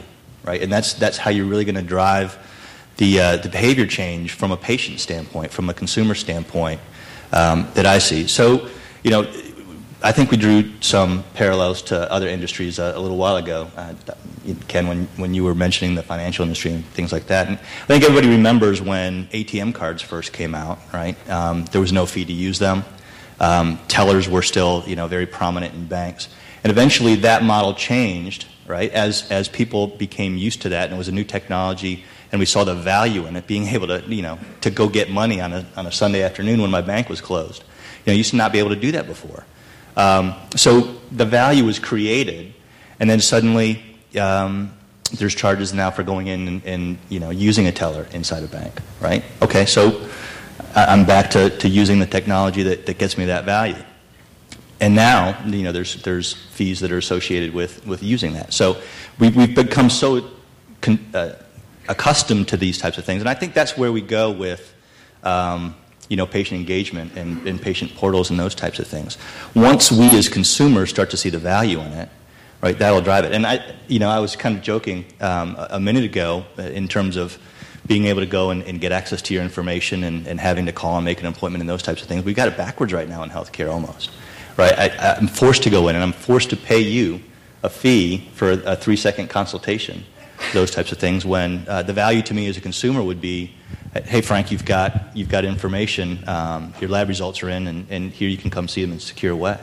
right? And that's how you're really going to drive the behavior change from a patient standpoint, from a consumer standpoint that I see. So, I think we drew some parallels to other industries a little while ago, Ken, when you were mentioning the financial industry and things like that. And I think everybody remembers when ATM cards first came out, right? There was no fee to use them. Tellers were still, very prominent in banks. And eventually that model changed, right, as people became used to that, and it was a new technology, and we saw the value in it, being able to, to go get money on a Sunday afternoon when my bank was closed. You used to not be able to do that before. So the value was created, and then suddenly there's charges now for going in and using a teller inside a bank, right? Okay, so I'm back to using the technology that gets me that value. And now, there's fees that are associated with using that. So we've become so accustomed to these types of things, and I think that's where we go with patient engagement and patient portals and those types of things. Once we as consumers start to see the value in it, right, that'll drive it. And I was kind of joking a minute ago in terms of being able to go and get access to your information and having to call and make an appointment and those types of things. We've got it backwards right now in healthcare almost, right? I'm forced to go in and I'm forced to pay you a fee for a 3-second consultation, those types of things, when the value to me as a consumer would be, hey, Frank, you've got information. Your lab results are in, and here you can come see them in a secure way.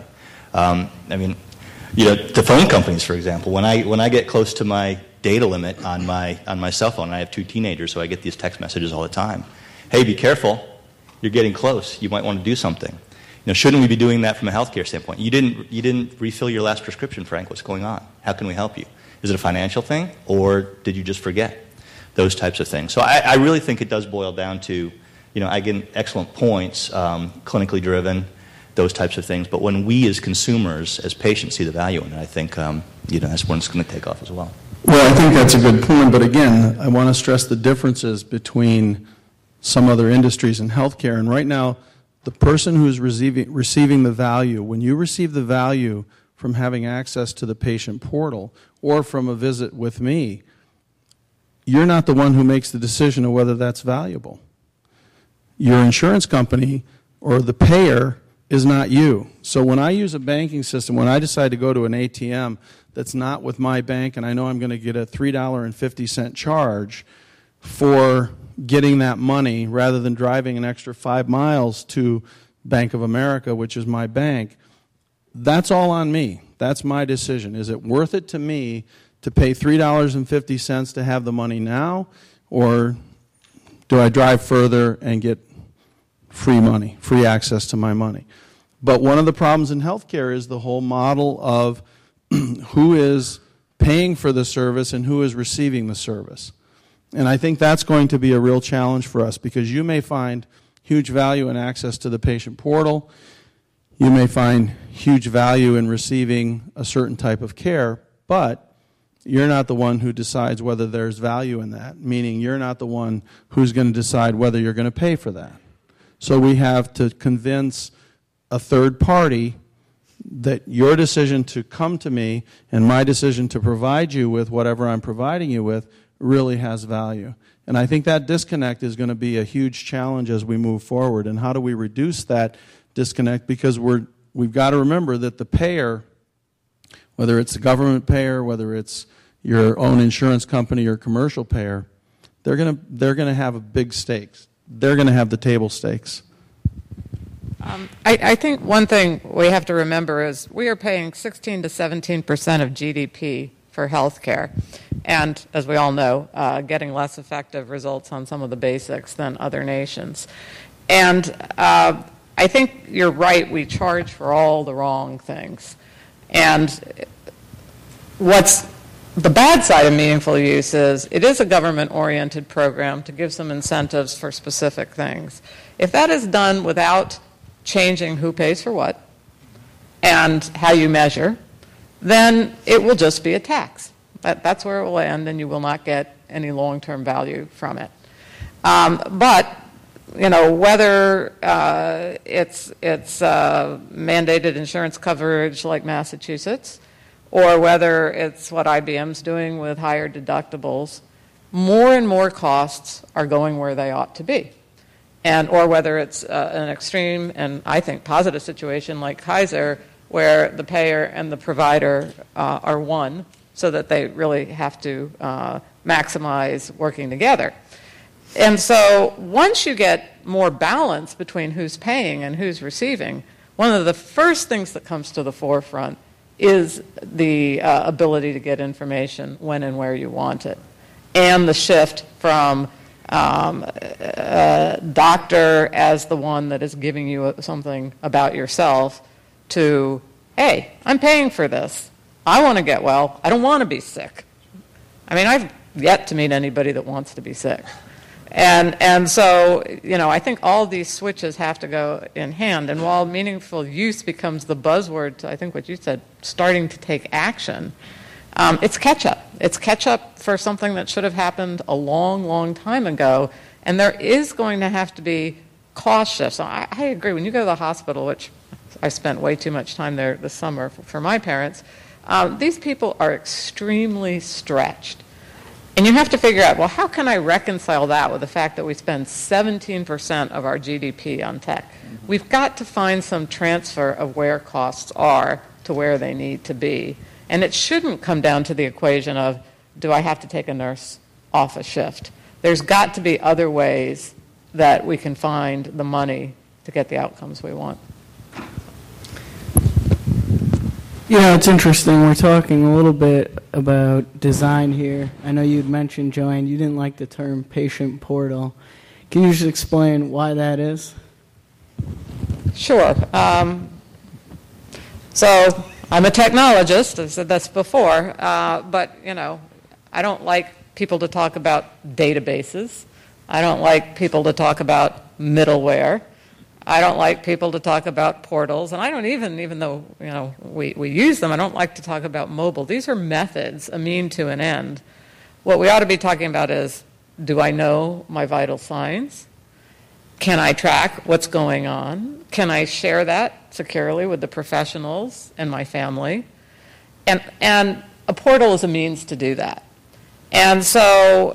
The phone companies, for example, when I get close to my data limit on my cell phone, and I have 2 teenagers, so I get these text messages all the time. Hey, be careful. You're getting close. You might want to do something. Shouldn't we be doing that from a healthcare standpoint? You didn't refill your last prescription, Frank. What's going on? How can we help you? Is it a financial thing, or did you just forget? Those types of things. So I really think it does boil down to, again, excellent points, clinically driven, those types of things. But when we as consumers, as patients, see the value in it, I think, that's when it's going to take off as well. Well, I think that's a good point. But again, I want to stress the differences between some other industries and healthcare. And right now, the person who is receiving the value, when you receive the value from having access to the patient portal or from a visit with me, you're not the one who makes the decision of whether that's valuable. Your insurance company or the payer is not you. So when I use a banking system, when I decide to go to an ATM that's not with my bank and I know I'm going to get a $3.50 charge for getting that money rather than driving an extra 5 miles to Bank of America, which is my bank, that's all on me. That's my decision. Is it worth it to me to pay $3.50 to have the money now, or do I drive further and get free money, free access to my money? But one of the problems in healthcare is the whole model of who is paying for the service and who is receiving the service. And I think that's going to be a real challenge for us, because you may find huge value in access to the patient portal. You may find huge value in receiving a certain type of care, but you're not the one who decides whether there's value in that, meaning you're not the one who's going to decide whether you're going to pay for that. So we have to convince a third party that your decision to come to me and my decision to provide you with whatever I'm providing you with really has value. And I think that disconnect is going to be a huge challenge as we move forward. And how do we reduce that disconnect? Because we've got to remember that the payer, whether it's the government payer, whether it's your own insurance company or commercial payer, they're going to have a big stakes. They're going to have the table stakes. I think one thing we have to remember is we are paying 16 to 17% of GDP for health care. And as we all know, getting less effective results on some of the basics than other nations. And I think you're right, we charge for all the wrong things. And what's the bad side of meaningful use is it is a government-oriented program to give some incentives for specific things. If that is done without changing who pays for what and how you measure, then it will just be a tax. That's where it will end, and you will not get any long-term value from it. But whether it's mandated insurance coverage like Massachusetts, or whether it's what IBM's doing with higher deductibles, more and more costs are going where they ought to be. Or whether it's an extreme and, I think, positive situation like Kaiser, where the payer and the provider are one, so that they really have to maximize working together. And so once you get more balance between who's paying and who's receiving, one of the first things that comes to the forefront is the ability to get information when and where you want it, and the shift from doctor as the one that is giving you something about yourself to, hey, I'm paying for this. I want to get well. I don't want to be sick. I mean, I've yet to meet anybody that wants to be sick. And so, I think all these switches have to go in hand. And while meaningful use becomes the buzzword to, I think what you said, starting to take action, it's catch-up. It's catch-up for something that should have happened a long, long time ago. And there is going to have to be cost shifts. So I agree. When you go to the hospital, which I spent way too much time there this summer for my parents, these people are extremely stretched. And you have to figure out, well, how can I reconcile that with the fact that we spend 17% of our GDP on tech? We've got to find some transfer of where costs are to where they need to be. And it shouldn't come down to the equation of, do I have to take a nurse off a shift? There's got to be other ways that we can find the money to get the outcomes we want. It's interesting. We're talking a little bit about design here. I know you'd mentioned, Joanne, you didn't like the term patient portal. Can you just explain why that is? Sure. So I'm a technologist. I've said this before. But, I don't like people to talk about databases. I don't like people to talk about middleware. I don't like people to talk about portals, and I don't even though we use them, I don't like to talk about mobile. These are methods, a mean to an end. What we ought to be talking about is, do I know my vital signs? Can I track what's going on? Can I share that securely with the professionals and my family? And a portal is a means to do that. And so,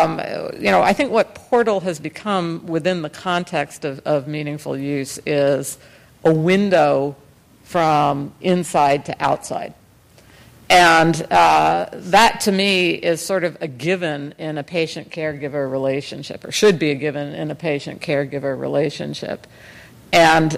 I think what portal has become within the context of meaningful use is a window from inside to outside. And that, to me, is sort of a given in a patient-caregiver relationship, or should be a given in a patient-caregiver relationship. And,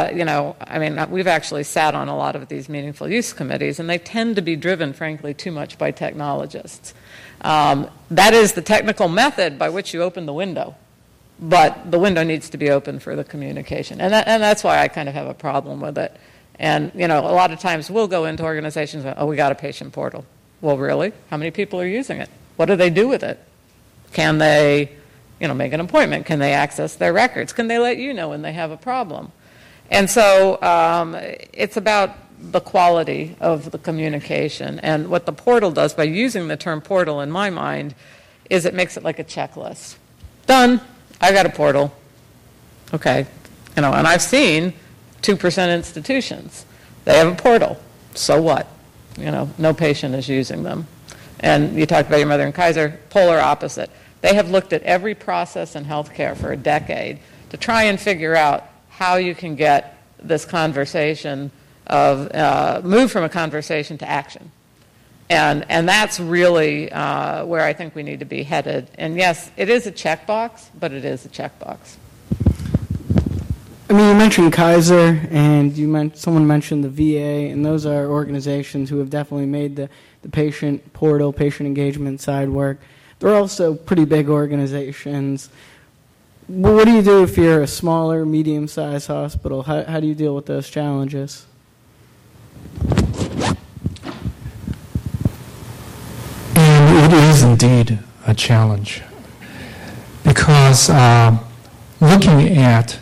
we've actually sat on a lot of these meaningful use committees, and they tend to be driven, frankly, too much by technologists. That is the technical method by which you open the window, but the window needs to be open for the communication. And that's why I kind of have a problem with it. And, a lot of times we'll go into organizations and, we got a patient portal. Well, really? How many people are using it? What do they do with it? Can they, make an appointment? Can they access their records? Can they let you know when they have a problem? And so it's about the quality of the communication. And what the portal does by using the term portal, in my mind, is it makes it like a checklist. Done. I got a portal. Okay. And I've seen 2% institutions. They have a portal. So what? No patient is using them. And you talked about your mother and Kaiser, polar opposite. They have looked at every process in healthcare for a decade to try and figure out how you can get this conversation of move from a conversation to action. And that's really where I think we need to be headed. And yes, it is a checkbox, but it is a checkbox. You mentioned Kaiser, and someone mentioned the VA, and those are organizations who have definitely made the patient portal, patient engagement side work. They're also pretty big organizations. What do you do if you're a smaller, medium-sized hospital? How do you deal with those challenges? And it is indeed a challenge, because looking at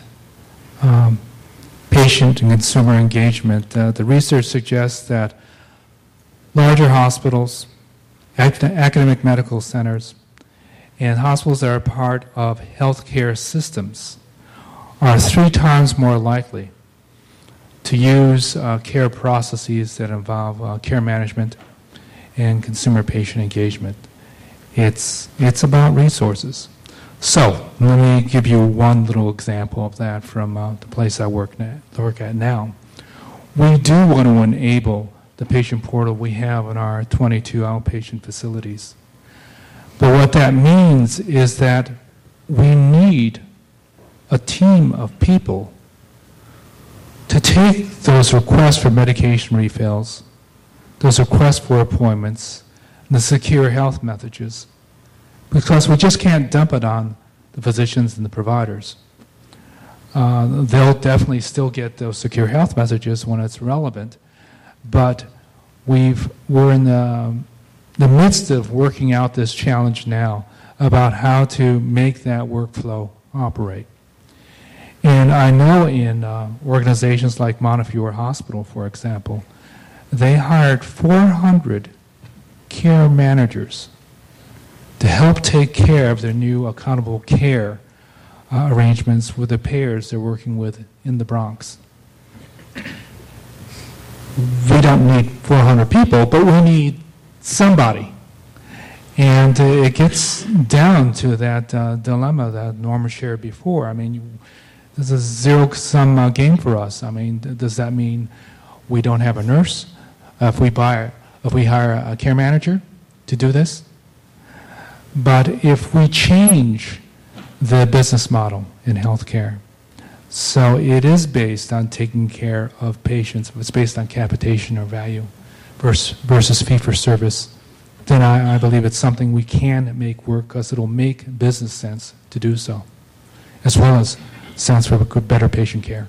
patient and consumer engagement, the research suggests that larger hospitals, academic medical centers, and hospitals that are part of healthcare systems are 3 times more likely to use care processes that involve care management and consumer patient engagement. It's about resources. So let me give you one little example of that from the place I work at now. We do want to enable the patient portal we have in our 22 outpatient facilities. But what that means is that we need a team of people to take those requests for medication refills, those requests for appointments, and the secure health messages, because we just can't dump it on the physicians and the providers. They'll definitely still get those secure health messages when it's relevant, but we're in the midst of working out this challenge now about how to make that workflow operate. And I know in organizations like Montefiore Hospital, for example, they hired 400 care managers to help take care of their new accountable care arrangements with the payers they're working with in the Bronx. We don't need 400 people, but we need somebody. And it gets down to that dilemma that Norma shared before. I mean, this is a zero-sum game for us. I mean, does that mean we don't have a nurse if we hire a care manager to do this? But if we change the business model in healthcare, so it is based on taking care of patients, it's based on capitation or value versus fee-for-service, then I believe it's something we can make work because it'll make business sense to do so, as well as sense for better patient care.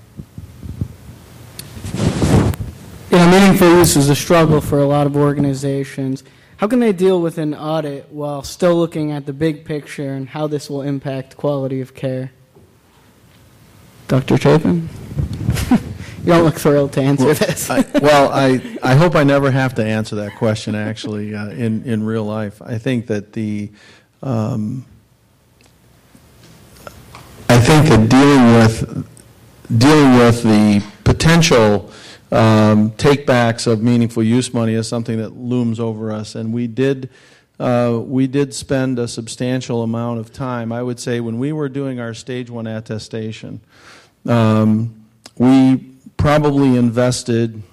Yeah, meaningful use is a struggle for a lot of organizations. How can they deal with an audit while still looking at the big picture and how this will impact quality of care? Dr. Chapin? You don't look thrilled to answer this. I hope I never have to answer that question, actually, in real life. I think that dealing with the potential takebacks of meaningful use money is something that looms over us, and we did spend a substantial amount of time. I would say when we were doing our stage 1 attestation, we probably invested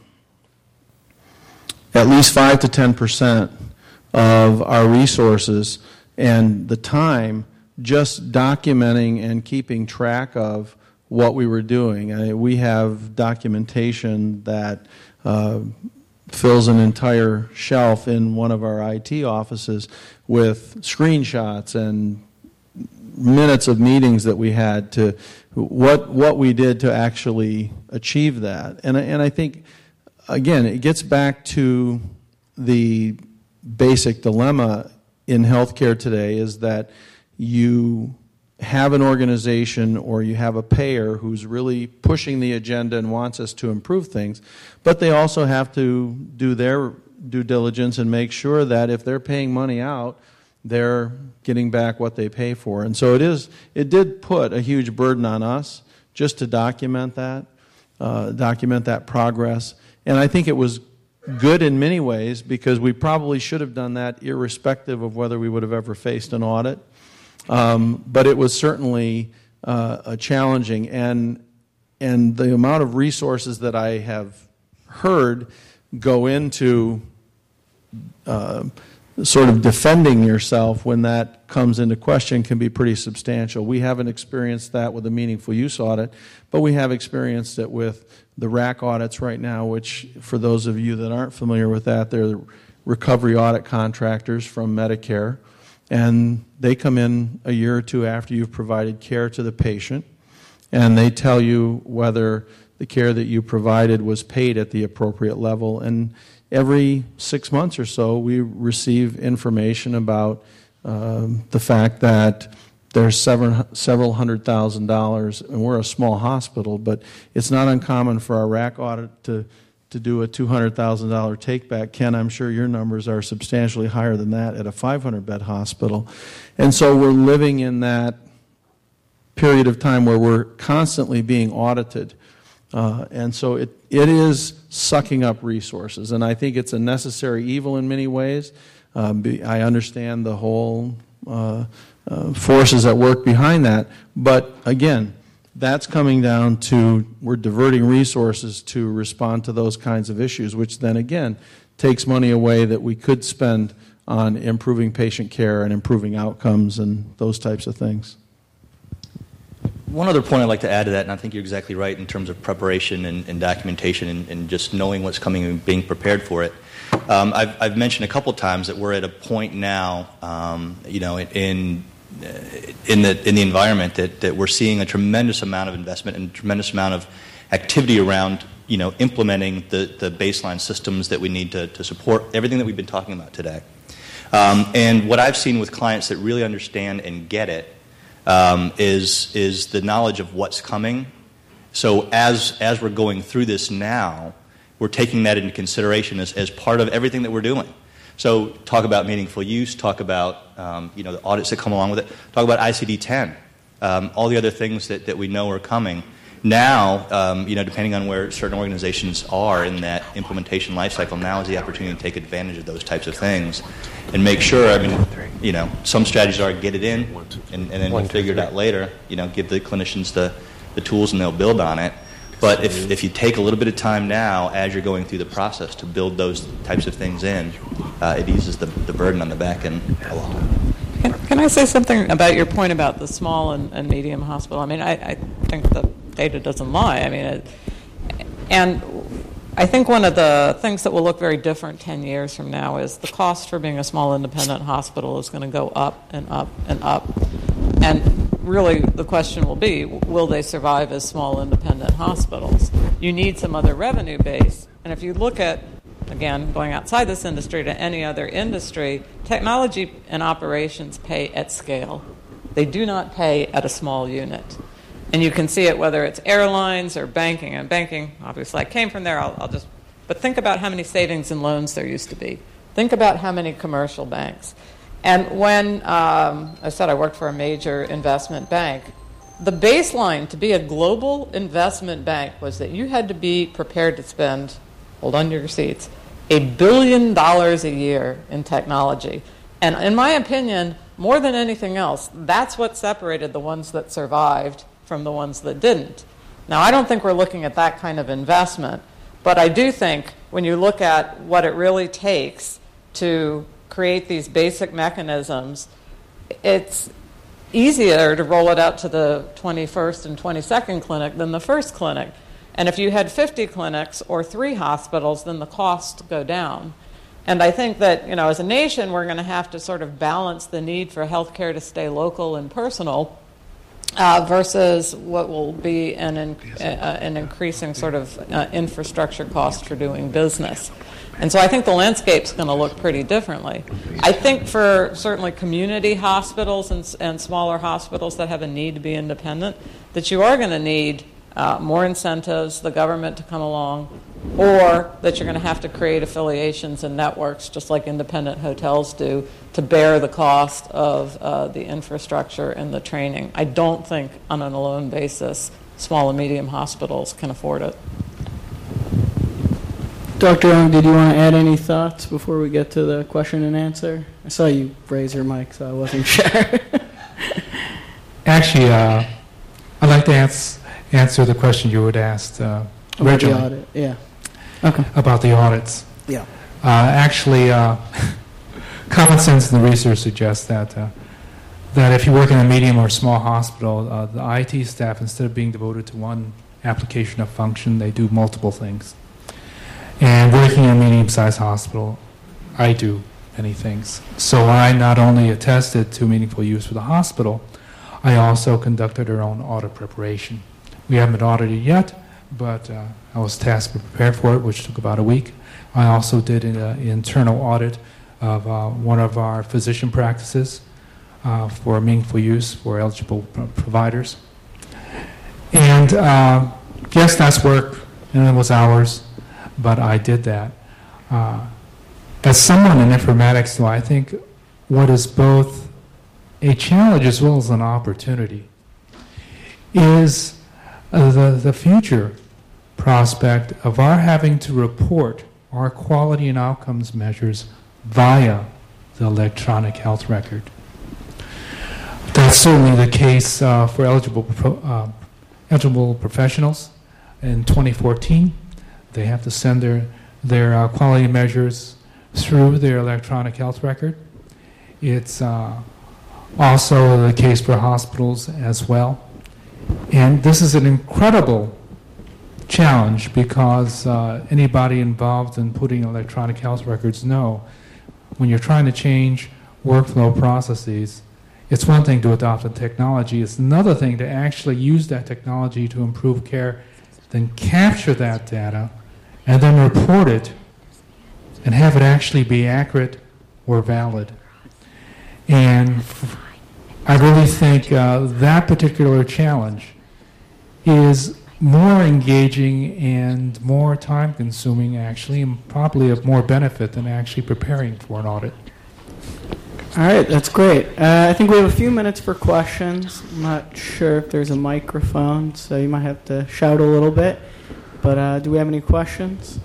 at least 5 to 10% of our resources and the time just documenting and keeping track of what we were doing. We have documentation that fills an entire shelf in one of our IT offices with screenshots and minutes of meetings that we had to what we did to actually achieve that. And I think, again, it gets back to the basic dilemma in healthcare today is that you have an organization or you have a payer who's really pushing the agenda and wants us to improve things, but they also have to do their due diligence and make sure that if they're paying money out, they're getting back what they pay for. And so it did put a huge burden on us just to document that progress. And I think it was good in many ways because we probably should have done that irrespective of whether we would have ever faced an audit. But it was certainly challenging, and the amount of resources that I have heard go into sort of defending yourself when that comes into question can be pretty substantial. We haven't experienced that with a meaningful use audit, but we have experienced it with the RAC audits right now, which, for those of you that aren't familiar with that, they're the recovery audit contractors from Medicare. And they come in a year or two after you've provided care to the patient, and they tell you whether the care that you provided was paid at the appropriate level. And every 6 months or so, we receive information about the fact that there's several $100,000, and we're a small hospital, but it's not uncommon for our RAC audit to do a $200,000 take-back. Ken, I'm sure your numbers are substantially higher than that at a 500-bed hospital. And so we're living in that period of time where we're constantly being audited. And so it is sucking up resources, and I think it's a necessary evil in many ways. I understand the whole forces at work behind that, but again, that's coming down to we're diverting resources to respond to those kinds of issues, which then again takes money away that we could spend on improving patient care and improving outcomes and those types of things. One other point I'd like to add to that, and I think you're exactly right in terms of preparation and documentation and just knowing what's coming and being prepared for it. I've mentioned a couple times that we're at a point now, in the environment that we're seeing a tremendous amount of investment and a tremendous amount of activity around, implementing the baseline systems that we need to support everything that we've been talking about today. And what I've seen with clients that really understand and get it is the knowledge of what's coming. So as we're going through this now, we're taking that into consideration as part of everything that we're doing. So talk about meaningful use, talk about the audits that come along with it, talk about ICD-10, all the other things that we know are coming. Now, depending on where certain organizations are in that implementation lifecycle, now is the opportunity to take advantage of those types of things and make sure, some strategies are get it in and then we'll figure it out later, give the clinicians the tools and they'll build on it. But if you take a little bit of time now as you're going through the process to build those types of things in, it eases the burden on the back end a lot. Can I say something about your point about the small and medium hospital? I think the data doesn't lie. And I think one of the things that will look very different 10 years from now is the cost for being a small independent hospital is going to go up and up and up. And really the question will be, will they survive as small independent hospitals? You need some other revenue base. And if you look at, again, going outside this industry to any other industry, technology and operations pay at scale. They do not pay at a small unit. And you can see it whether it's airlines or banking. And banking, obviously, I came from there. But think about how many savings and loans there used to be. Think about how many commercial banks. And when I said I worked for a major investment bank, the baseline to be a global investment bank was that you had to be prepared to spend, hold on to your seats, $1 billion a year in technology. And in my opinion, more than anything else, that's what separated the ones that survived from the ones that didn't. Now, I don't think we're looking at that kind of investment, but I do think when you look at what it really takes to create these basic mechanisms, it's easier to roll it out to the 21st and 22nd clinic than the first clinic. And if you had 50 clinics or 3 hospitals, then the costs go down. And I think that, as a nation, we're going to have to sort of balance the need for healthcare to stay local and personal versus what will be an increasing sort of infrastructure cost for doing business. And so I think the landscape's going to look pretty differently. I think for certainly community hospitals and smaller hospitals that have a need to be independent, that you are going to need more incentives, the government to come along, or that you're going to have to create affiliations and networks, just like independent hotels do, to bear the cost of the infrastructure and the training. I don't think on an alone basis small and medium hospitals can afford it. Dr. Young, did you want to add any thoughts before we get to the question and answer? I saw you raise your mic, so I wasn't sure. Actually, I'd like to answer the question you had asked About the audit, yeah. Okay. About the audits. Yeah. Actually, common sense in the research suggests that if you work in a medium or small hospital, the IT staff, instead of being devoted to one application of function, they do multiple things. And working in a medium-sized hospital, I do many things. So I not only attested to meaningful use for the hospital, I also conducted our own audit preparation. We haven't audited yet, but I was tasked to prepare for it, which took about a week. I also did an internal audit of one of our physician practices for meaningful use for eligible providers. And yes, that's work, and it was hours, but I did that. As someone in informatics, though, I think what is both a challenge as well as an opportunity is the future prospect of our having to report our quality and outcomes measures via the electronic health record. That's certainly the case for eligible professionals. In 2014, they have to send their quality measures through their electronic health record. It's also the case for hospitals as well. And this is an incredible challenge because anybody involved in putting electronic health records know when you're trying to change workflow processes, it's one thing to adopt a technology, it's another thing to actually use that technology to improve care, then capture that data, and then report it and have it actually be accurate or valid. And I really think that particular challenge is more engaging and more time-consuming, actually, and probably of more benefit than actually preparing for an audit. All right, that's great. I think we have a few minutes for questions. I'm not sure if there's a microphone, so you might have to shout a little bit. But do we have any questions?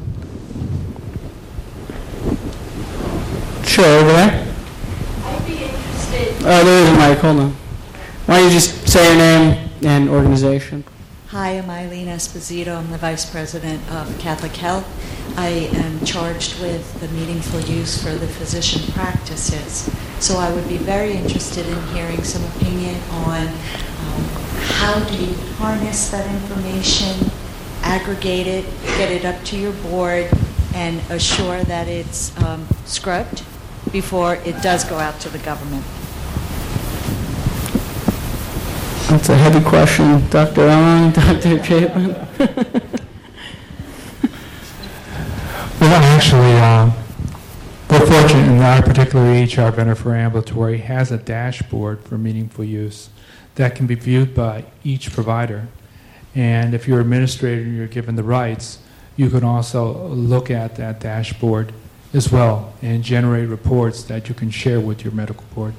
Sure, over there. I'd be interested. Oh, there is a mic. Hold on. Why don't you just say your name and organization? Hi, I'm Eileen Esposito. I'm the Vice President of Catholic Health. I am charged with the meaningful use for the physician practices. So I would be very interested in hearing some opinion on how do you harness that information, aggregate it, get it up to your board, and assure that it's scrubbed before it does go out to the government. That's a heavy question. Dr. Owen, Dr. Chapin. Well, actually, we're fortunate in our particular EHR vendor for ambulatory has a dashboard for meaningful use that can be viewed by each provider. And if you're an administrator and you're given the rights, you can also look at that dashboard as well and generate reports that you can share with your medical board.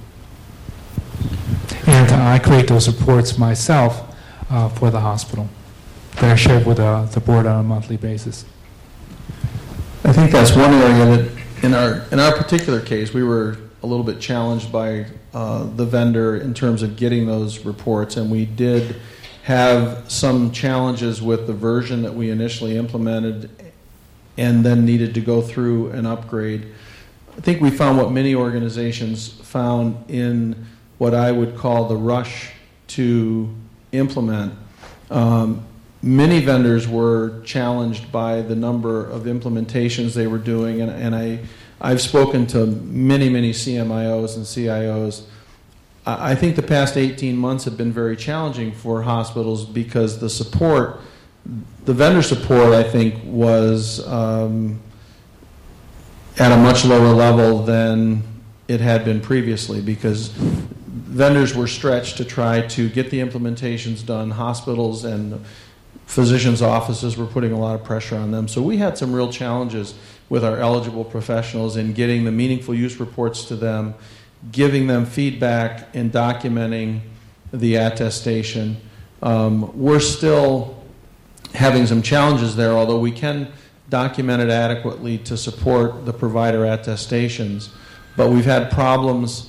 And I create those reports myself for the hospital that I share with the board on a monthly basis. I think that's one area that in our particular case, we were a little bit challenged by the vendor in terms of getting those reports, and we did have some challenges with the version that we initially implemented and then needed to go through an upgrade. I think we found what many organizations found in what I would call the rush to implement. Many vendors were challenged by the number of implementations they were doing, and I've spoken to many CMIOs and CIOs. I think the past 18 months have been very challenging for hospitals because the vendor support, I think, was at a much lower level than it had been previously because vendors were stretched to try to get the implementations done. Hospitals and physicians' offices were putting a lot of pressure on them. So we had some real challenges with our eligible professionals in getting the meaningful use reports to them, giving them feedback and documenting the attestation. We're still having some challenges there, although we can document it adequately to support the provider attestations. But we've had problems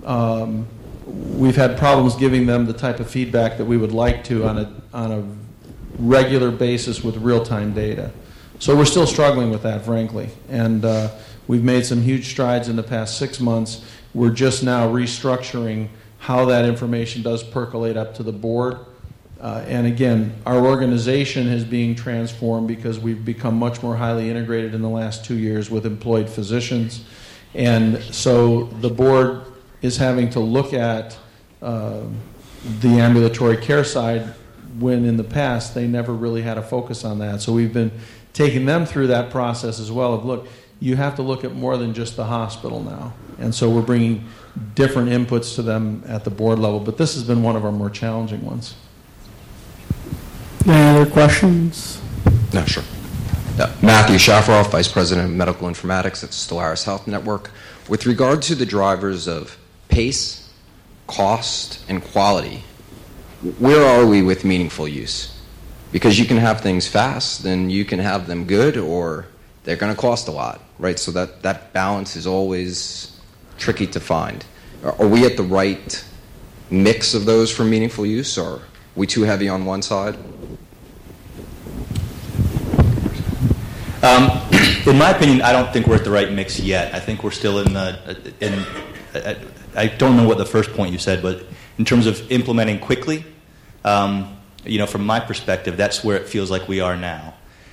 giving them the type of feedback that we would like to on a regular basis with real-time data. So we're still struggling with that, frankly. And we've made some huge strides in the past 6 months. We're just now restructuring how that information does percolate up to the board. And again, our organization is being transformed because we've become much more highly integrated in the last 2 years with employed physicians. And so the board is having to look at the ambulatory care side when in the past they never really had a focus on that. So we've been taking them through that process as well of, look, you have to look at more than just the hospital now. And so we're bringing different inputs to them at the board level. But this has been one of our more challenging ones. Any other questions? No, sure. Matthew Shafroff, Vice President of Medical Informatics at Stellaris Health Network. With regard to the drivers of pace, cost, and quality, where are we with meaningful use? Because you can have things fast, then you can have them good, or they're going to cost a lot, right? So that balance is always tricky to find. Are we at the right mix of those for meaningful use, or are we too heavy on one side? In my opinion, I don't think we're at the right mix yet. I think we're still I don't know what the first point you said, but in terms of implementing quickly, from my perspective, that's where it feels like we are now.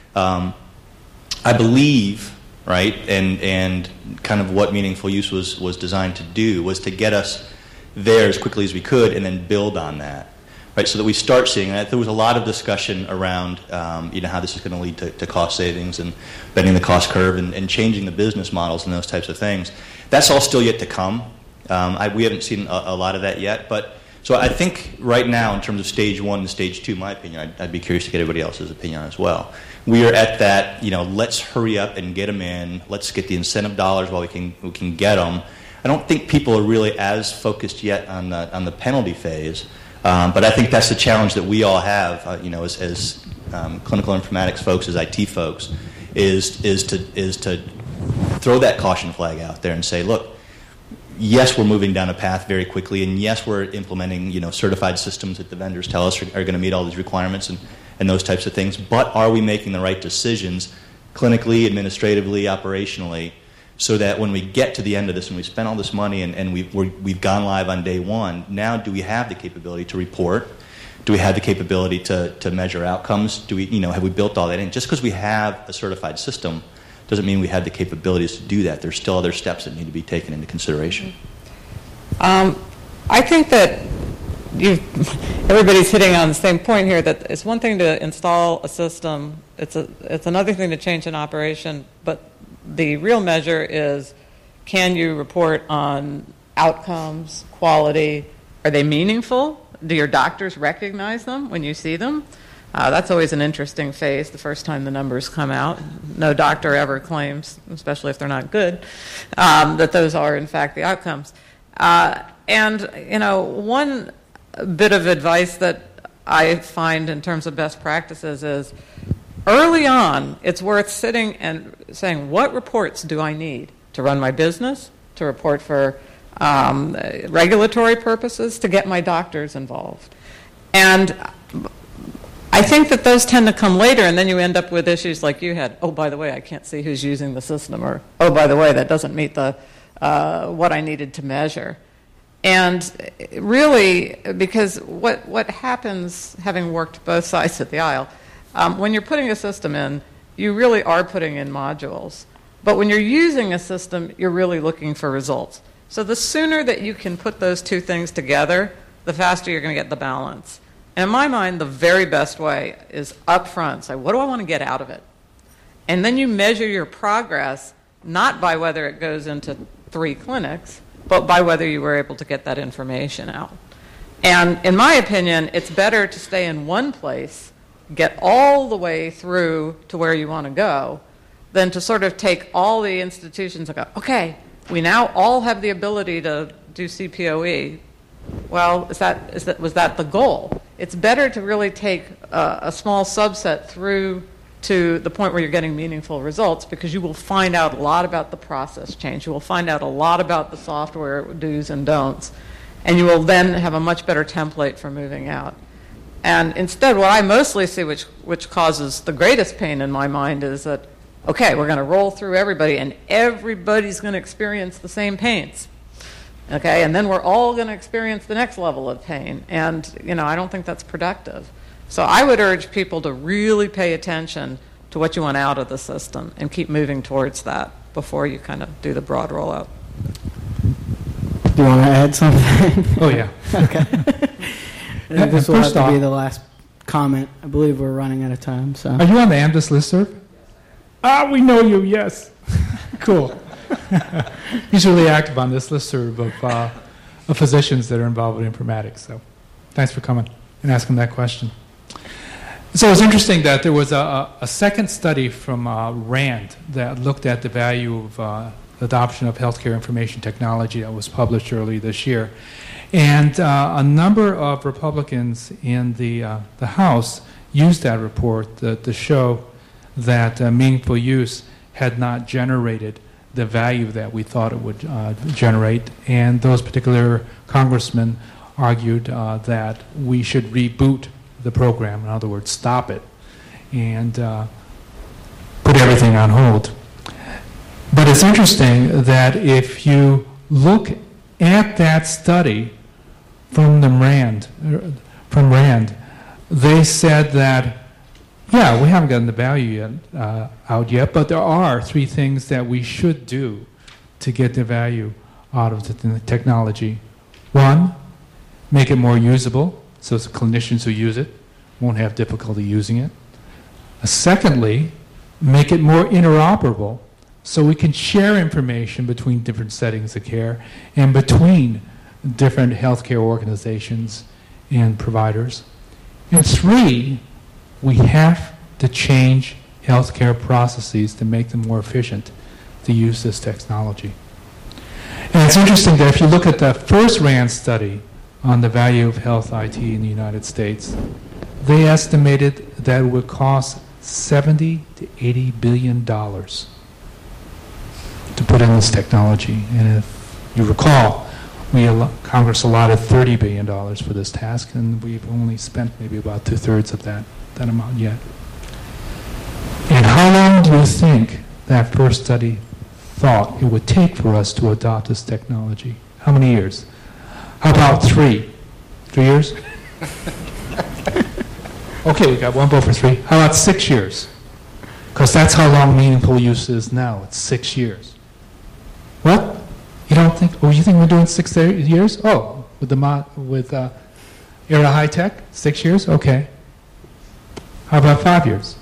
I believe, right, and kind of what meaningful use was designed to do was to get us there as quickly as we could and then build on that. Right, so that we start seeing that. There was a lot of discussion around, how this is going to lead to cost savings and bending the cost curve and changing the business models and those types of things. That's all still yet to come. We haven't seen a lot of that yet. But so I think right now, in terms of stage 1 and stage 2, my opinion, I'd be curious to get everybody else's opinion as well. We are at that, let's hurry up and get them in. Let's get the incentive dollars while we can get them. I don't think people are really as focused yet on the penalty phase. But I think that's the challenge that we all have, as clinical informatics folks, as IT folks, is to throw that caution flag out there and say, look, yes, we're moving down a path very quickly, and yes, we're implementing certified systems that the vendors tell us are going to meet all these requirements and those types of things. But are we making the right decisions clinically, administratively, operationally, so that when we get to the end of this and we spend all this money and we've gone live on day 1, now do we have the capability to report? Do we have the capability to measure outcomes? Do we, have we built all that in? Just because we have a certified system doesn't mean we have the capabilities to do that. There's still other steps that need to be taken into consideration. I think that everybody's hitting on the same point here, that it's one thing to install a system, it's another thing to change an operation, but the real measure is, can you report on outcomes, quality? Are they meaningful? Do your doctors recognize them when you see them? That's always an interesting phase the first time the numbers come out. No doctor ever claims, especially if they're not good, that those are in fact the outcomes. One bit of advice that I find in terms of best practices is, early on, it's worth sitting and saying, what reports do I need to run my business, to report for regulatory purposes, to get my doctors involved? And I think that those tend to come later, and then you end up with issues like you had. Oh, by the way, I can't see who's using the system, or, oh, by the way, that doesn't meet the what I needed to measure. And really, because what happens, having worked both sides of the aisle, when you're putting a system in, you really are putting in modules. But when you're using a system, you're really looking for results. So the sooner that you can put those two things together, the faster you're going to get the balance. And in my mind, the very best way is up front. Say, what do I want to get out of it? And then you measure your progress, not by whether it goes into 3 clinics, but by whether you were able to get that information out. And in my opinion, it's better to stay in one place, get all the way through to where you want to go, than to sort of take all the institutions and go, okay, we now all have the ability to do CPOE. Well, was that the goal? It's better to really take a small subset through to the point where you're getting meaningful results, because you will find out a lot about the process change. You will find out a lot about the software do's and don'ts, and you will then have a much better template for moving out. And instead, what I mostly see, which causes the greatest pain in my mind, is that, okay, we're going to roll through everybody, and everybody's going to experience the same pains. Okay, and then we're all going to experience the next level of pain. And, I don't think that's productive. So I would urge people to really pay attention to what you want out of the system and keep moving towards that before you kind of do the broad rollout. Do you want to add something? Oh, yeah. Okay. This will have to be the last comment. I believe we're running out of time. So. Are you on the AMDIS listserv? We know you, yes. Cool. He's really active on this listserv of physicians that are involved with informatics. So thanks for coming and asking that question. So it's interesting that there was a second study from RAND that looked at the value of adoption of healthcare information technology that was published early this year. And a number of Republicans in the House used that report to show that meaningful use had not generated the value that we thought it would generate. And those particular congressmen argued that we should reboot the program, in other words, stop it, and put everything on hold. But it's interesting that if you look at that study from Rand, they said that, yeah, we haven't gotten the value out yet, but there are 3 things that we should do to get the value out of the technology. 1, make it more usable, so the clinicians who use it won't have difficulty using it. Secondly, make it more interoperable, so we can share information between different settings of care and between different healthcare organizations and providers. And 3, we have to change healthcare processes to make them more efficient to use this technology. And it's interesting that if you look at the first RAND study on the value of health IT in the United States, they estimated that it would cost $70 to $80 billion to put in this technology. And if you recall, Congress allotted $30 billion for this task, and we've only spent maybe about 2/3 of that amount yet. And how long do you think that first study thought it would take for us to adopt this technology? How many years? How about 3? 3 years? Okay, we got 1 vote for 3. How about 6 years? Because that's how long meaningful use is now. It's 6 years. What? You don't think? Oh, you think we're doing 6 years? Oh, with Era High Tech, 6 years? Okay. How about 5 years?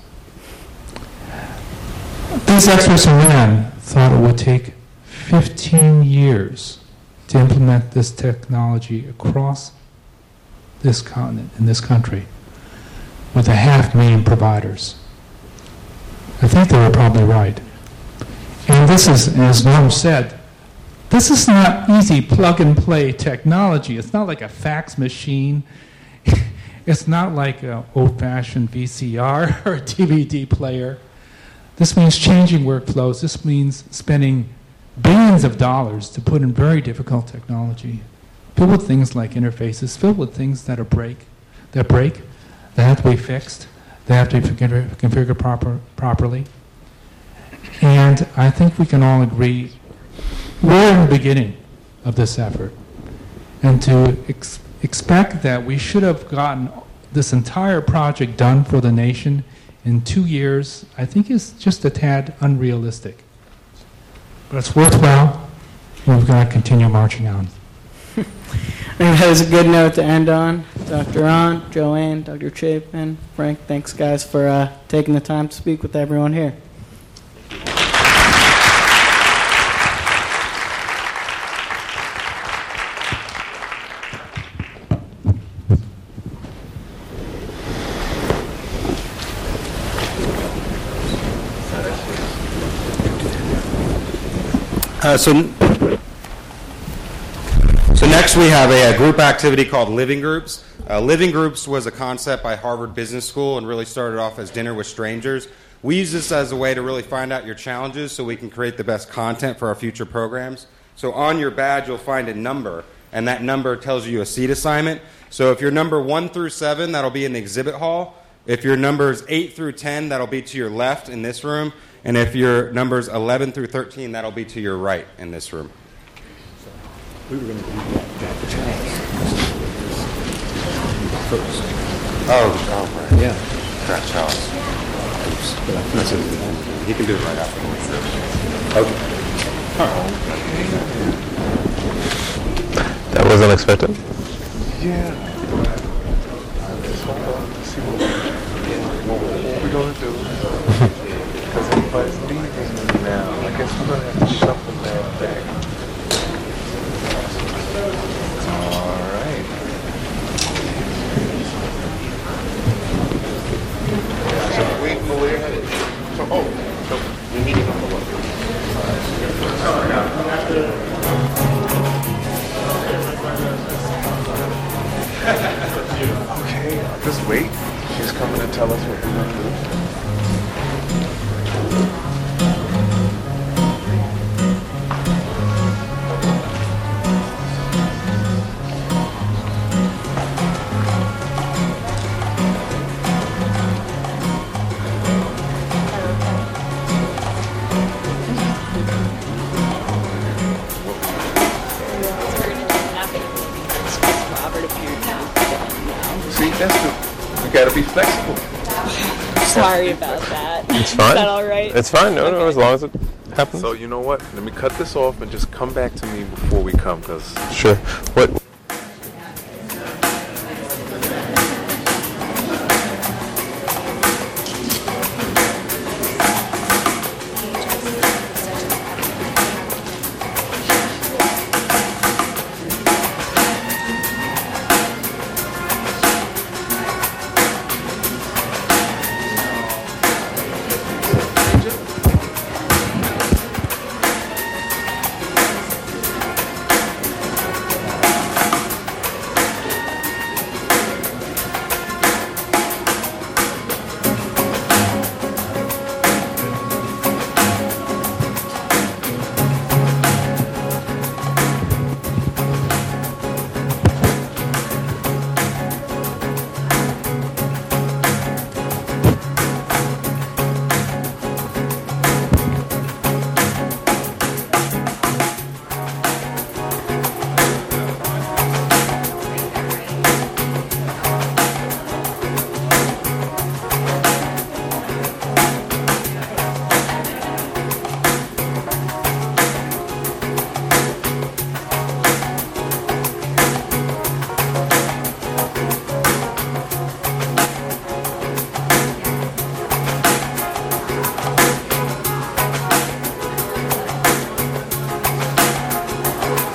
These experts in RAND thought it would take 15 years to implement this technology across this continent, in this country, with 500,000 providers. I think they were probably right. And this is, as Norm said, this is not easy plug-and-play technology. It's not like a fax machine. It's not like an old-fashioned VCR or a DVD player. This means changing workflows. This means spending billions of dollars to put in very difficult technology, filled with things like interfaces, filled with things that break, that have to be fixed, that have to be configured properly. And I think we can all agree we're in the beginning of this effort. And to expect that we should have gotten this entire project done for the nation in 2 years, I think is just a tad unrealistic. But it's worthwhile, and we've got to continue marching on. I think that is a good note to end on. Dr. Ahn, Joanne, Dr. Chapin, Frank, thanks guys for taking the time to speak with everyone here. So next we have a group activity called Living Groups. Living Groups was a concept by Harvard Business School and really started off as dinner with strangers. We use this as a way to really find out your challenges so we can create the best content for our future programs. So on your badge you'll find a number, and that number tells you a seat assignment. So if you're number 1 through 7, that'll be in the exhibit hall. If your numbers 8 through 10, that'll be to your left in this room. And if your numbers 11 through 13, that'll be to your right in this room. We were going to do that task first. Oh, right. Yeah. That Charles. Oops. That's it. He can do it right after. Okay. That was unexpected. Yeah. Let's hold on to see what we're going to do. Because everybody's leaving now. I guess we're going to have to shuffle that back. All right. So we go ahead. So we're meeting on the way. just wait. She's coming to tell us what we're going to do. See, you gotta be flexible. Sorry about that. It's fine. Is that all right? It's fine. No, as long as it happens. So you know what? Let me cut this off and just come back to me before we come, because Sure. What